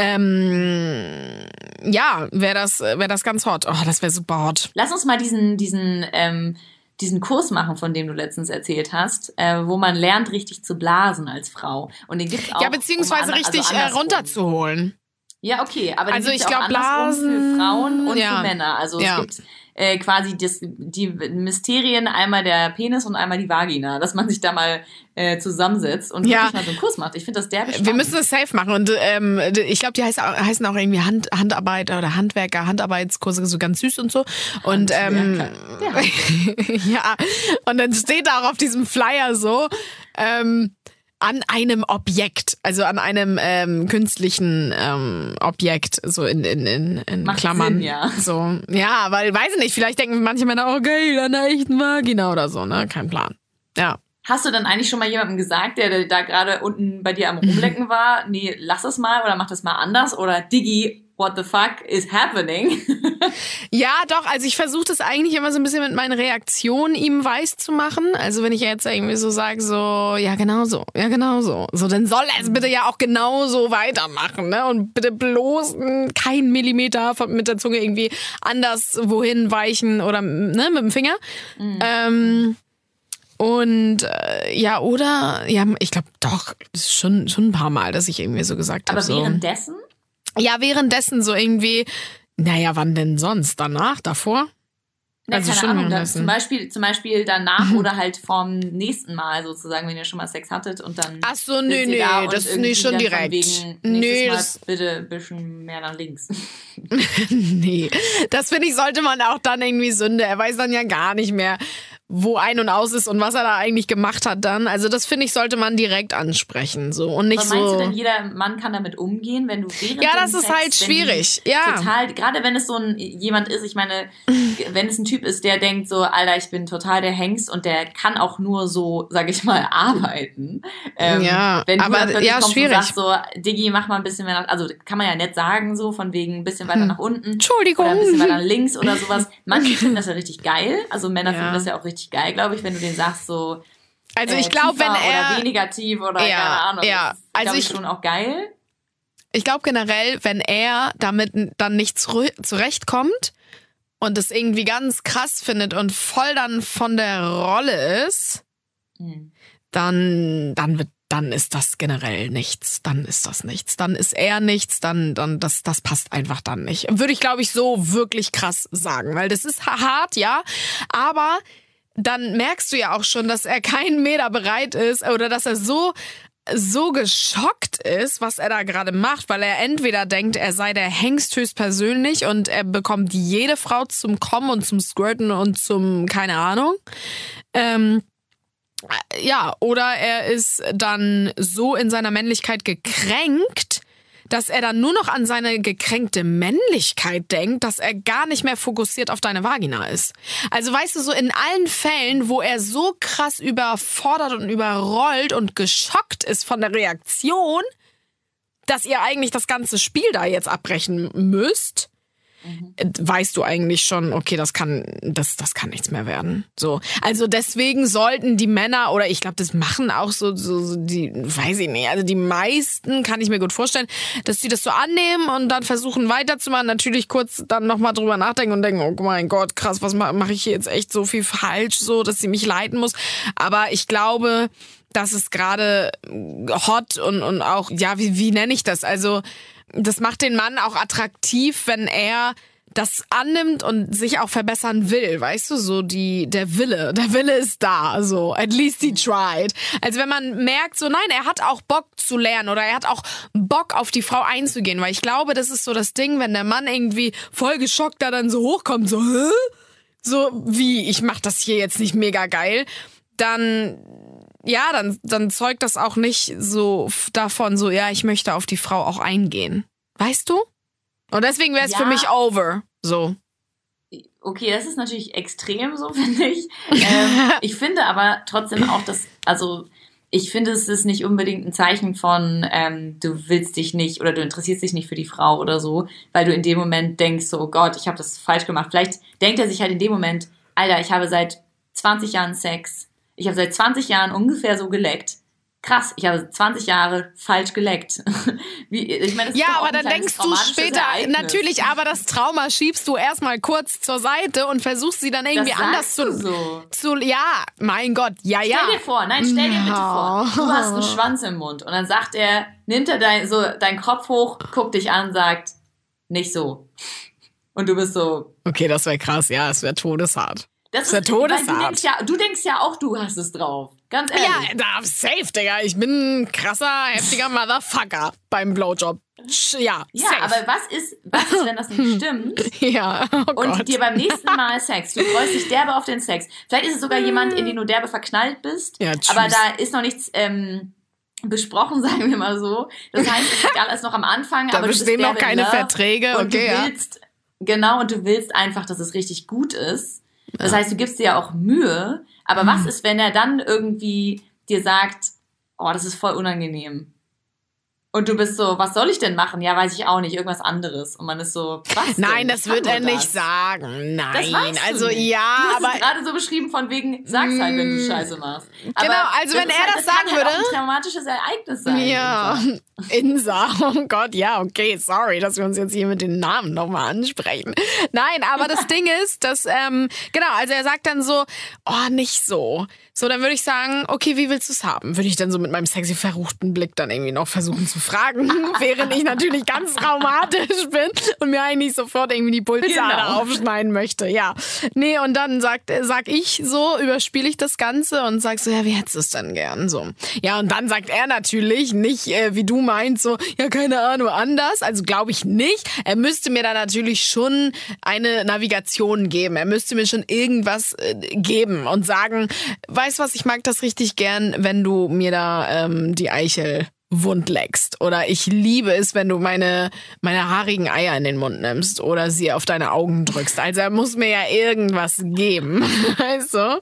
Ja, wäre das ganz hot. Oh, das wäre super hot. Lass uns mal diesen Kurs machen, von dem du letztens erzählt hast, wo man lernt, richtig zu blasen als Frau. Und den gibt's auch. Ja, beziehungsweise richtig runterzuholen. Ja, okay, aber also ich glaube, Blasen für Frauen und für Männer. Also es gibt quasi die Mysterien, einmal der Penis und einmal die Vagina, dass man sich da mal zusammensetzt und wirklich mal so einen Kurs macht. Ich finde das derbe spannend. Wir müssen es safe machen und ich glaube, die heißen auch irgendwie Handarbeit oder Handwerker, Handarbeitskurse, so ganz süß und so. Und ja, und dann steht da auch auf diesem Flyer so, an einem Objekt, also an einem künstlichen Objekt, so in Macht Klammern. Sinn, ja. So, ja, weil, weiß ich nicht, vielleicht denken manche Männer, oh geil, an einer echten Vagina oder so, ne? Kein Plan. Ja. Hast du dann eigentlich schon mal jemandem gesagt, der da gerade unten bei dir am Rumlecken war, nee, lass es mal oder mach das mal anders oder Diggi, what the fuck is happening? Ja, doch, also ich versuche das eigentlich immer so ein bisschen mit meinen Reaktionen ihm weiß zu machen. Also wenn ich jetzt irgendwie so sage, so, ja genau so. So, dann soll er es bitte ja auch genauso weitermachen, ne? Und bitte bloß keinen Millimeter mit der Zunge irgendwie anders wohin weichen oder ne, mit dem Finger. Mhm. Ich glaube doch, das ist schon ein paar Mal, dass ich irgendwie so gesagt habe. Aber währenddessen? Ja, währenddessen so irgendwie, naja, wann denn sonst? Danach? Davor? Na, also keine Ahnung, zum Beispiel danach oder halt vom nächsten Mal sozusagen, wenn ihr schon mal Sex hattet und dann. Ach so, nee, das ist schon direkt. Nee, Mal bitte ein bisschen mehr nach links. Nee, das finde ich, sollte man auch dann irgendwie Sünde. Er weiß dann ja gar nicht mehr, wo ein und aus ist und was er da eigentlich gemacht hat dann. Also das, finde ich, sollte man direkt ansprechen. So. Und nicht aber meinst du denn, jeder Mann kann damit umgehen, wenn du während ja, das ist halt schwierig. Ja. Total, gerade wenn es so jemand ist, ich meine, wenn es ein Typ ist, der denkt so, Alter, ich bin total der Hengst und der kann auch nur so, sag ich mal, arbeiten. Ja, wenn du aber ja, schwierig. Und sagst so, Diggi, mach mal ein bisschen mehr nach, also kann man ja nett sagen, so von wegen ein bisschen weiter nach unten. Entschuldigung. Oder ein bisschen weiter nach links oder sowas. Manche finden das ja richtig geil. Also Männer finden das ja auch richtig geil, glaube ich, wenn du denen sagst so, also ich glaube, wenn er oder weniger tief oder keine Ahnung, ja, also ich schon auch geil. Ich glaube generell, wenn er damit dann nicht zurechtkommt und es irgendwie ganz krass findet und voll dann von der Rolle ist, dann ist das generell nichts. Dann ist das nichts. Dann ist er nichts. Dann das passt einfach dann nicht. Würde ich, glaube ich, so wirklich krass sagen, weil das ist hart, ja, aber dann merkst du ja auch schon, dass er keinen Meter bereit ist oder dass er so geschockt ist, was er da gerade macht, weil er entweder denkt, er sei der Hengst höchstpersönlich und er bekommt jede Frau zum Kommen und zum Squirten und zum, keine Ahnung. Ja, oder er ist dann so in seiner Männlichkeit gekränkt, dass er dann nur noch an seine gekränkte Männlichkeit denkt, dass er gar nicht mehr fokussiert auf deine Vagina ist. Also weißt du, so in allen Fällen, wo er so krass überfordert und überrollt und geschockt ist von der Reaktion, dass ihr eigentlich das ganze Spiel da jetzt abbrechen müsst, weißt du eigentlich schon, okay, das kann nichts mehr werden. So. Also deswegen sollten die Männer, oder ich glaube, das machen auch so die, weiß ich nicht, also die meisten, kann ich mir gut vorstellen, dass sie das so annehmen und dann versuchen weiterzumachen, natürlich kurz dann nochmal drüber nachdenken und denken, oh mein Gott, krass, was mache ich hier jetzt echt so viel falsch, so, dass sie mich leiten muss. Aber ich glaube, das ist gerade hot und auch, ja, wie nenne ich das? Also, das macht den Mann auch attraktiv, wenn er das annimmt und sich auch verbessern will, weißt du, so der Wille ist da, so, at least he tried. Also wenn man merkt, so nein, er hat auch Bock zu lernen oder er hat auch Bock auf die Frau einzugehen, weil ich glaube, das ist so das Ding, wenn der Mann irgendwie voll geschockt da dann so hochkommt, so, hä? So wie, ich mach das hier jetzt nicht mega geil, dann zeugt das auch nicht so davon, so, ja, ich möchte auf die Frau auch eingehen. Weißt du? Und deswegen wäre es für mich over. So. Okay, das ist natürlich extrem, so finde ich. Ich finde aber trotzdem auch, ich finde, es ist nicht unbedingt ein Zeichen von, du willst dich nicht oder du interessierst dich nicht für die Frau oder so, weil du in dem Moment denkst, so, oh Gott, ich habe das falsch gemacht. Vielleicht denkt er sich halt in dem Moment, Alter, ich habe seit 20 Jahren Sex. Ich habe seit 20 Jahren ungefähr so geleckt. Krass, ich habe 20 Jahre falsch geleckt. Ich meine, das ist aber dann denkst du später, natürlich, aber das Trauma schiebst du erstmal kurz zur Seite und versuchst sie dann irgendwie anders zu. Ja, mein Gott, ja. Stell dir bitte vor, du hast einen Schwanz im Mund und dann nimmt er deinen Kopf hoch, guckt dich an und sagt, nicht so. Und du bist so. Okay, das wäre krass, ja, es wäre todeshart. Das ist todeshart. Du denkst ja auch, du hast es drauf. Ganz ehrlich. Ja, safe, Digga. Ich bin ein krasser, heftiger Motherfucker beim Blowjob. Ja, safe. Aber was ist, wenn das nicht stimmt? Ja, oh Gott. Und dir beim nächsten Mal Sex, du freust dich derbe auf den Sex. Vielleicht ist es sogar jemand, in den du derbe verknallt bist. Ja, aber da ist noch nichts besprochen, sagen wir mal so. Das heißt, es ist alles noch am Anfang. Da aber bestehen noch keine Verträge. Und okay, und du willst einfach, dass es richtig gut ist. Das heißt, du gibst dir ja auch Mühe, aber was ist, wenn er dann irgendwie dir sagt, oh, das ist voll unangenehm. Und du bist so, was soll ich denn machen? Ja, weiß ich auch nicht, irgendwas anderes. Und man ist so, was Nein, das wird er nicht sagen. Nein, also nicht. Ja, du hast es gerade so beschrieben von wegen, sag's halt, wenn du Scheiße machst. Aber genau, also wenn er das sagen würde. Das kann halt auch ein traumatisches Ereignis sein. Ja, Insa, oh Gott, ja, okay, sorry, dass wir uns jetzt hier mit den Namen nochmal ansprechen. Nein, aber das Ding ist, dass, genau, also er sagt dann so, oh, nicht so. So, dann würde ich sagen, okay, wie willst du es haben? Würde ich dann so mit meinem sexy verruchten Blick dann irgendwie noch versuchen zu fragen, während ich natürlich ganz traumatisch bin und mir eigentlich sofort irgendwie die Pulsader aufschneiden möchte. Ja, nee, und dann sag ich so, überspiele ich das Ganze und sag so, ja, wie hättest du es denn gern? So. Ja, und dann sagt er natürlich nicht, wie du meinst, so, ja, keine Ahnung, anders. Also glaube ich nicht. Er müsste mir da natürlich schon eine Navigation geben. Er müsste mir schon irgendwas geben und sagen, weißt du was, ich mag das richtig gern, wenn du mir da die Eichel wund leckst. Oder ich liebe es, wenn du meine haarigen Eier in den Mund nimmst oder sie auf deine Augen drückst. Also er muss mir ja irgendwas geben. Weißt du?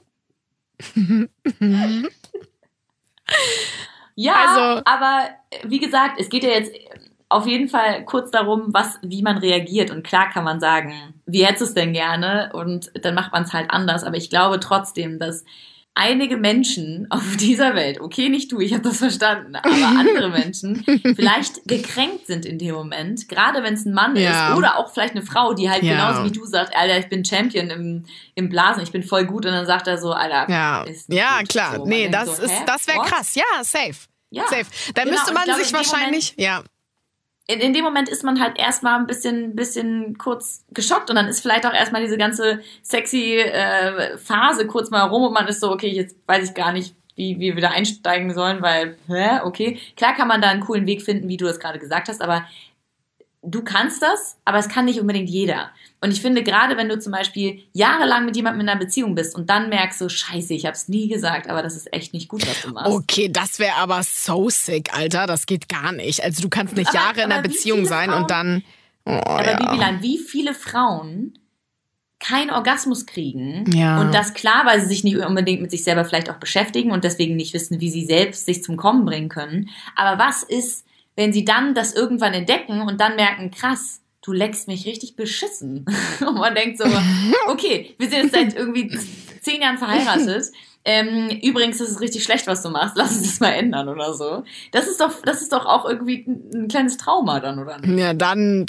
Ja, also, aber wie gesagt, es geht ja jetzt auf jeden Fall kurz darum, wie man reagiert. Und klar kann man sagen, wie hättest du es denn gerne? Und dann macht man es halt anders. Aber ich glaube trotzdem, dass einige Menschen auf dieser Welt, okay, nicht du, ich habe das verstanden, aber andere Menschen vielleicht gekränkt sind in dem Moment, gerade wenn es ein Mann ist oder auch vielleicht eine Frau, die halt genauso wie du sagt, Alter, ich bin Champion im Blasen, ich bin voll gut und dann sagt er so, Alter, ist nicht gut. Klar, so, nee, das wäre krass, ja, safe. Ja. Safe. Dann müsste man sich wahrscheinlich, in dem Moment ist man halt erstmal ein bisschen kurz geschockt und dann ist vielleicht auch erstmal diese ganze sexy Phase kurz mal rum und man ist so, okay, jetzt weiß ich gar nicht, wie wir wieder einsteigen sollen, weil, okay, klar kann man da einen coolen Weg finden, wie du das gerade gesagt hast, aber du kannst das, aber es kann nicht unbedingt jeder. Und ich finde, gerade wenn du zum Beispiel jahrelang mit jemandem in einer Beziehung bist und dann merkst so, scheiße, ich hab's nie gesagt, aber das ist echt nicht gut, was du machst. Okay, das wäre aber so sick, Alter. Das geht gar nicht. Also du kannst nicht Jahre in einer Beziehung sein und dann... wie viele Frauen keinen Orgasmus kriegen und das klar, weil sie sich nicht unbedingt mit sich selber vielleicht auch beschäftigen und deswegen nicht wissen, wie sie selbst sich zum Kommen bringen können. Aber was ist, wenn sie dann das irgendwann entdecken und dann merken, krass, du leckst mich richtig beschissen. Und man denkt so, okay, wir sind jetzt seit irgendwie 10 Jahren verheiratet. Übrigens, das ist richtig schlecht, was du machst. Lass uns das mal ändern oder so. Das ist doch auch irgendwie ein kleines Trauma dann, oder nicht? Ja, dann,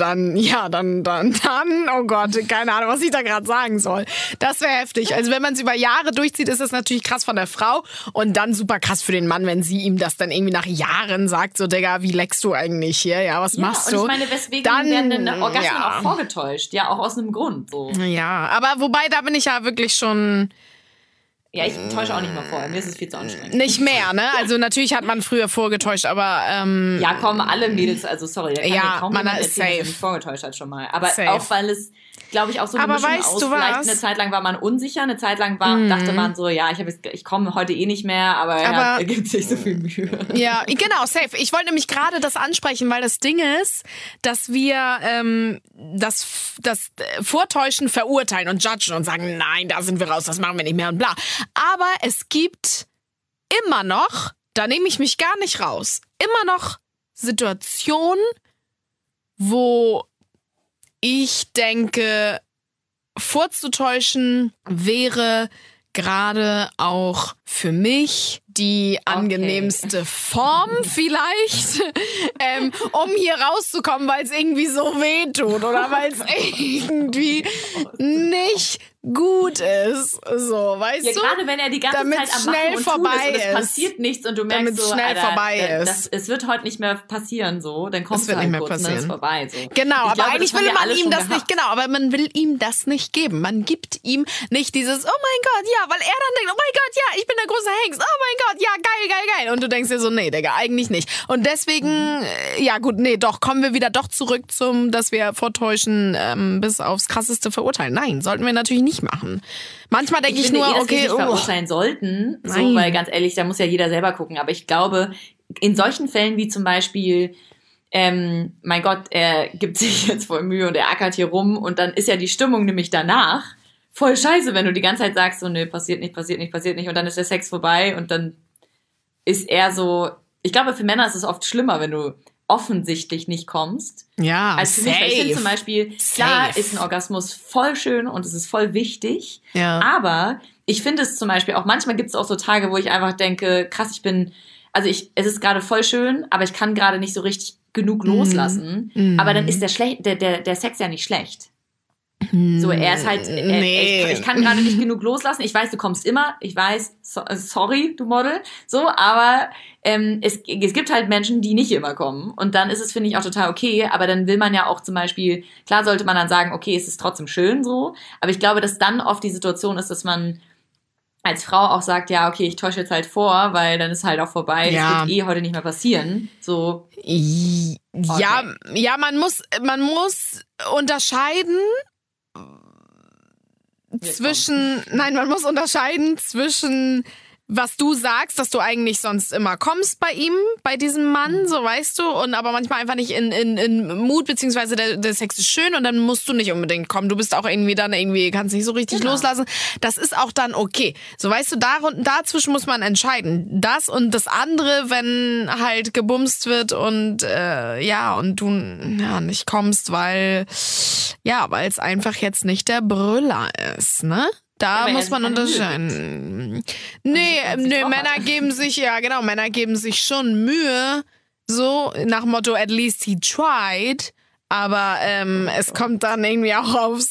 oh Gott, keine Ahnung, was ich da gerade sagen soll. Das wäre heftig. Also wenn man es über Jahre durchzieht, ist das natürlich krass von der Frau und dann super krass für den Mann, wenn sie ihm das dann irgendwie nach Jahren sagt, so, Digga, wie leckst du eigentlich hier? Ja, was machst du? Und ich meine, weswegen werden denn Orgasmen auch vorgetäuscht? Ja, auch aus einem Grund, so. Ja, aber wobei, da bin ich ja wirklich schon... Ja, ich täusche auch nicht mal vor. Mir ist es viel zu anstrengend. Nicht mehr, ne? Also natürlich hat man früher vorgetäuscht, aber... ja, kommen alle Mädels, also sorry, da kann ja, mir kaum man jemand ist erzählen, safe. dass er nicht vorgetäuscht hat schon mal. Aber safe. Auch weil es, glaube ich, auch so eine aber Mischung weißt aus, du vielleicht was? eine Zeit lang war man unsicher, eine Zeit lang dachte man so, ja, ich komme heute eh nicht mehr, aber er gibt sich so viel Mühe. Ja, genau, safe. Ich wollte nämlich gerade das ansprechen, weil das Ding ist, dass wir das Vortäuschen verurteilen und judgen und sagen, nein, da sind wir raus, das machen wir nicht mehr und bla. Aber es gibt immer noch, da nehme ich mich gar nicht raus, immer noch Situationen, wo ich denke, vorzutäuschen wäre gerade auch für mich die angenehmste Form vielleicht, um hier rauszukommen, weil es irgendwie so weh tut oder weil es irgendwie nicht gut ist, so, weißt du? Ja, gerade wenn er die ganze Zeit am Machen und Tun ist und es passiert nichts und du merkst so, schnell vorbei ist. Es wird heute nicht mehr passieren, so, dann kommst du halt kurz und dann ist vorbei, so. Genau, aber eigentlich will man ihm das nicht, aber man will ihm das nicht geben. Man gibt ihm nicht dieses, oh mein Gott, ja, weil er dann denkt, oh mein Gott, ja, ich bin der große Hengst, oh mein Gott, ja, geil. Und du denkst dir so, nee, Digga, eigentlich nicht. Und deswegen, ja gut, nee, doch, kommen wir wieder doch zurück dass wir vortäuschen bis aufs Krasseste verurteilen. Nein, sollten wir natürlich nicht machen. Manchmal denke ich nur, dass wir okay, nicht verurteilen sollten, so, weil ganz ehrlich, da muss ja jeder selber gucken. Aber ich glaube, in solchen Fällen wie zum Beispiel, mein Gott, er gibt sich jetzt voll Mühe und er ackert hier rum und dann ist ja die Stimmung nämlich danach voll scheiße, wenn du die ganze Zeit sagst, so, nö, passiert nicht und dann ist der Sex vorbei und dann ist er so, ich glaube, für Männer ist es oft schlimmer, wenn du offensichtlich nicht kommst. Ja, als für mich, weil ich finde zum Beispiel, klar ist ein Orgasmus voll schön und es ist voll wichtig, aber ich finde es zum Beispiel auch, manchmal gibt es auch so Tage, wo ich einfach denke, krass, es ist gerade voll schön, aber ich kann gerade nicht so richtig genug loslassen, aber dann ist der Sex ja nicht schlecht. So, er ist halt, ich kann gerade nicht genug loslassen. Ich weiß, du kommst immer. Ich weiß, sorry, du Model. So, aber es gibt halt Menschen, die nicht immer kommen. Und dann ist es, finde ich, auch total okay. Aber dann will man ja auch zum Beispiel, klar sollte man dann sagen, okay, es ist trotzdem schön so. Aber ich glaube, dass dann oft die Situation ist, dass man als Frau auch sagt, ja, okay, ich täusche jetzt halt vor, weil dann ist halt auch vorbei. Das wird heute nicht mehr passieren. So. Okay. Ja, man muss unterscheiden man muss unterscheiden zwischen, was du sagst, dass du eigentlich sonst immer kommst bei diesem Mann, so weißt du, und aber manchmal einfach nicht in Mut, beziehungsweise der Sex ist schön und dann musst du nicht unbedingt kommen. Du bist auch kannst nicht so richtig loslassen. Das ist auch dann okay. So weißt du, dazwischen muss man entscheiden. Das und das andere, wenn halt gebumst wird und und du nicht kommst, weil es einfach jetzt nicht der Brüller ist, ne? Da muss man unterscheiden. Nee, Männer geben sich schon Mühe, so nach Motto, at least he tried, aber es kommt dann irgendwie auch aufs,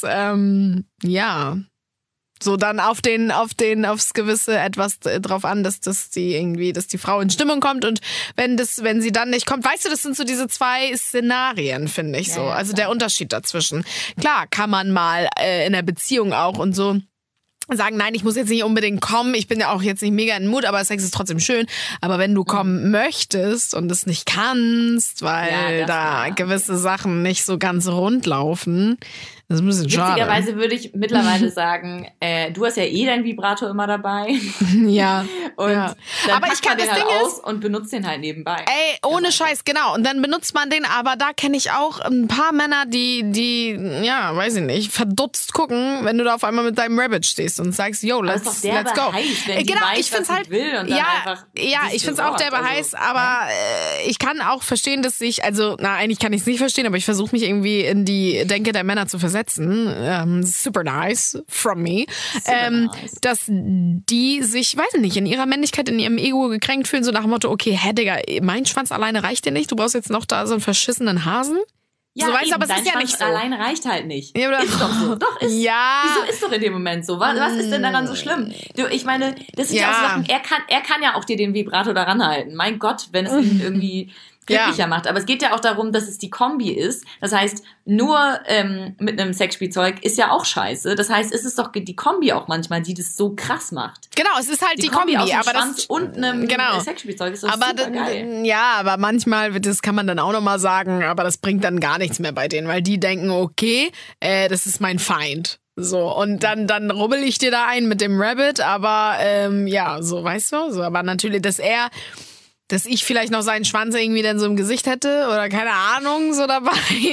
so dann aufs gewisse etwas drauf an, dass die Frau in Stimmung kommt und wenn sie dann nicht kommt, weißt du, das sind so diese 2 Szenarien, finde ich so, also der Unterschied dazwischen. Klar, kann man mal in der Beziehung auch und so sagen, nein, ich muss jetzt nicht unbedingt kommen, ich bin ja auch jetzt nicht mega in Mut, aber Sex ist trotzdem schön. Aber wenn du kommen möchtest und es nicht kannst, weil da gewisse Sachen nicht so ganz rund laufen, das ist ein bisschen schade. Witzigerweise würde ich mittlerweile sagen, du hast ja deinen Vibrator immer dabei. Ja. Und ja. dann aber ich kann den das halt Ding aus und benutzt den halt nebenbei. Ey, ohne Scheiß, genau. Und dann benutzt man den, aber da kenne ich auch ein paar Männer, die, ja, weiß ich nicht, verdutzt gucken, wenn du da auf einmal mit deinem Rabbit stehst und sagst, yo, let's go. Heiß, wenn genau, weiß, ich find's was halt, will und dann einfach ich find's auch derbe heiß, aber ich kann auch verstehen, dass eigentlich kann ich es nicht verstehen, aber ich versuche mich irgendwie in die Denke der Männer zu versetzen. Super nice from me. Nice. Dass die sich, weiß ich nicht, in ihrer Männlichkeit, in ihrem Ego gekränkt fühlen, so nach dem Motto, okay, Digga, mein Schwanz alleine reicht dir nicht, du brauchst jetzt noch da so einen verschissenen Hasen. Ja, so, weißt, eben, aber es dein ist ja Schwanz nicht so. alleine reicht halt nicht. Ja, ist doch so. Doch, ist. Ja. Wieso ist doch in dem Moment so? Was ist denn daran so schlimm? Du, ich meine, das sind ja auch so Sachen, er kann ja auch dir den Vibrator daran halten. Mein Gott, wenn es ihn irgendwie glücklicher macht. Aber es geht ja auch darum, dass es die Kombi ist. Das heißt, nur mit einem Sexspielzeug ist ja auch scheiße. Das heißt, es ist doch die Kombi auch manchmal, die das so krass macht. Genau, es ist halt die Kombi aus dem aber Schwanz das und einem Sexspielzeug ist so aber super geil. Ja, aber manchmal, das kann man dann auch nochmal sagen, aber das bringt dann gar nichts mehr bei denen, weil die denken, okay, das ist mein Feind. So, und dann rubbel ich dir da ein mit dem Rabbit, aber so, weißt du, so, aber natürlich, dass ich vielleicht noch seinen Schwanz irgendwie dann so im Gesicht hätte oder keine Ahnung, so dabei.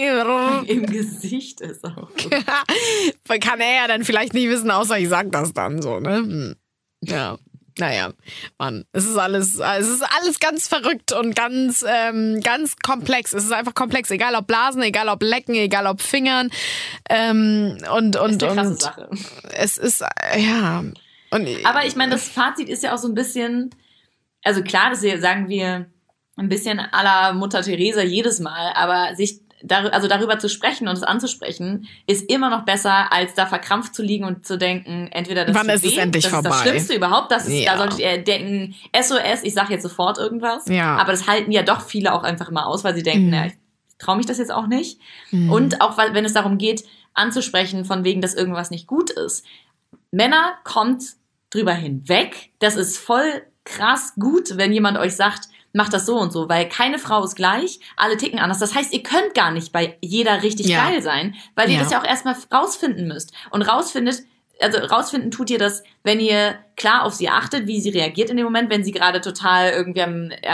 Im Gesicht ist auch gut. Kann er ja dann vielleicht nicht wissen, außer ich sag das dann so, ne? Ja. Naja, Mann, es ist alles ganz verrückt und ganz komplex. Es ist einfach komplex, egal ob Blasen, egal ob Lecken, egal ob Fingern. Ist eine krasse Sache. Es ist, ja. Aber ich meine, das Fazit ist ja auch so ein bisschen, also klar, das sagen wir ein bisschen à la Mutter Teresa jedes Mal, aber sich darüber zu sprechen und es anzusprechen, ist immer noch besser, als da verkrampft zu liegen und zu denken, entweder das wann ist es endlich das vorbei? ist das Schlimmste überhaupt, da solltet ihr denken, SOS, ich sag jetzt sofort irgendwas. Ja. Aber das halten ja doch viele auch einfach immer aus, weil sie denken, ich traue mich das jetzt auch nicht. Und auch, wenn es darum geht, anzusprechen, von wegen, dass irgendwas nicht gut ist. Männer, kommt drüber hinweg. Das ist voll krass gut, wenn jemand euch sagt, macht das so und so, weil keine Frau ist gleich, alle ticken anders. Das heißt, ihr könnt gar nicht bei jeder richtig geil sein, weil ihr das ja auch erstmal rausfinden müsst. Und rausfinden tut ihr das, wenn ihr klar auf sie achtet, wie sie reagiert in dem Moment, wenn sie gerade total irgendwie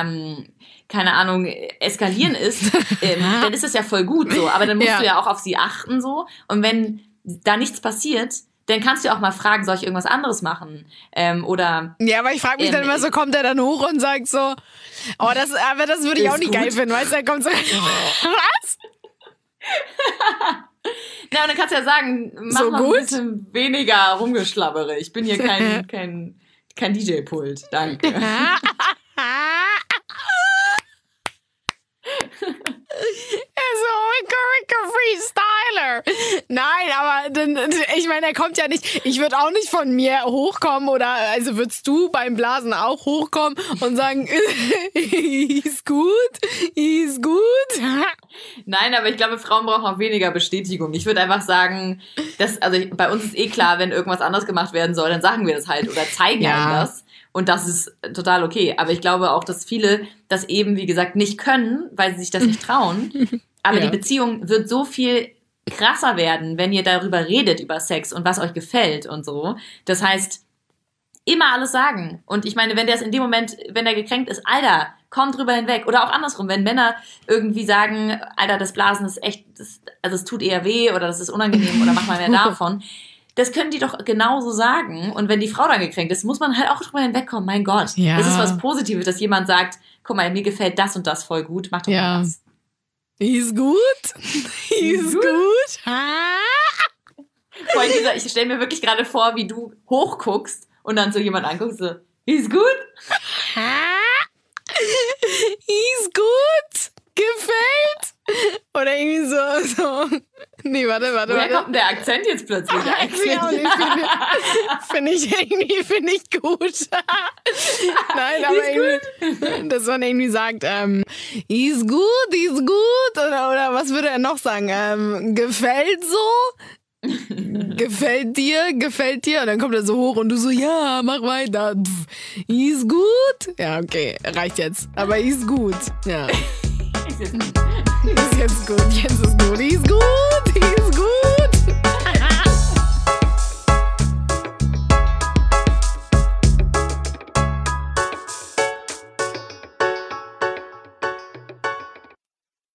keine Ahnung, eskalieren ist, dann ist das ja voll gut so. Aber dann musst du ja auch auf sie achten so. Und wenn da nichts passiert, dann kannst du auch mal fragen, soll ich irgendwas anderes machen? Oder ja, aber ich frage mich dann immer so, kommt er dann hoch und sagt so, aber das würde ich auch nicht geil finden, weißt du, er kommt so, was? Ja, und dann kannst du ja sagen, mach so mal ein bisschen weniger rumgeschlabbere. Ich bin hier kein DJ-Pult. Danke. Freestyler. Nein, aber ich meine, er kommt ja nicht, ich würde auch nicht von mir hochkommen oder, also würdest du beim Blasen auch hochkommen und sagen, ist gut. Nein, aber ich glaube, Frauen brauchen auch weniger Bestätigung. Ich würde einfach sagen, bei uns ist klar, wenn irgendwas anderes gemacht werden soll, dann sagen wir das halt oder zeigen halt das. Und das ist total okay. Aber ich glaube auch, dass viele das eben, wie gesagt, nicht können, weil sie sich das nicht trauen. Aber die Beziehung wird so viel krasser werden, wenn ihr darüber redet, über Sex und was euch gefällt und so. Das heißt, immer alles sagen. Und ich meine, wenn der es in dem Moment, wenn der gekränkt ist, Alter, komm drüber hinweg. Oder auch andersrum, wenn Männer irgendwie sagen, Alter, das Blasen ist echt, es tut eher weh oder das ist unangenehm oder mach mal mehr davon. Das können die doch genauso sagen. Und wenn die Frau dann gekränkt ist, muss man halt auch drüber hinwegkommen. Mein Gott, das ist was Positives, dass jemand sagt, guck mal, mir gefällt das und das voll gut, mach doch mal das. Ist gut. Vor allem ich stelle mir wirklich gerade vor, wie du hochguckst und dann so jemand anguckst, so, ist gut? Ist gut? Gefällt? Oder irgendwie so. Nee, warte. Woher kommt denn der Akzent jetzt plötzlich? Finde ich gut. Nein, aber irgendwie, dass man irgendwie sagt, ist gut. Oder was würde er noch sagen? Gefällt so? gefällt dir? Und dann kommt er so hoch und du so, ja, mach weiter. Ist gut? Ja, okay, reicht jetzt. Aber ist gut. Ja. Ist jetzt gut, jetzt ist gut. Ist gut.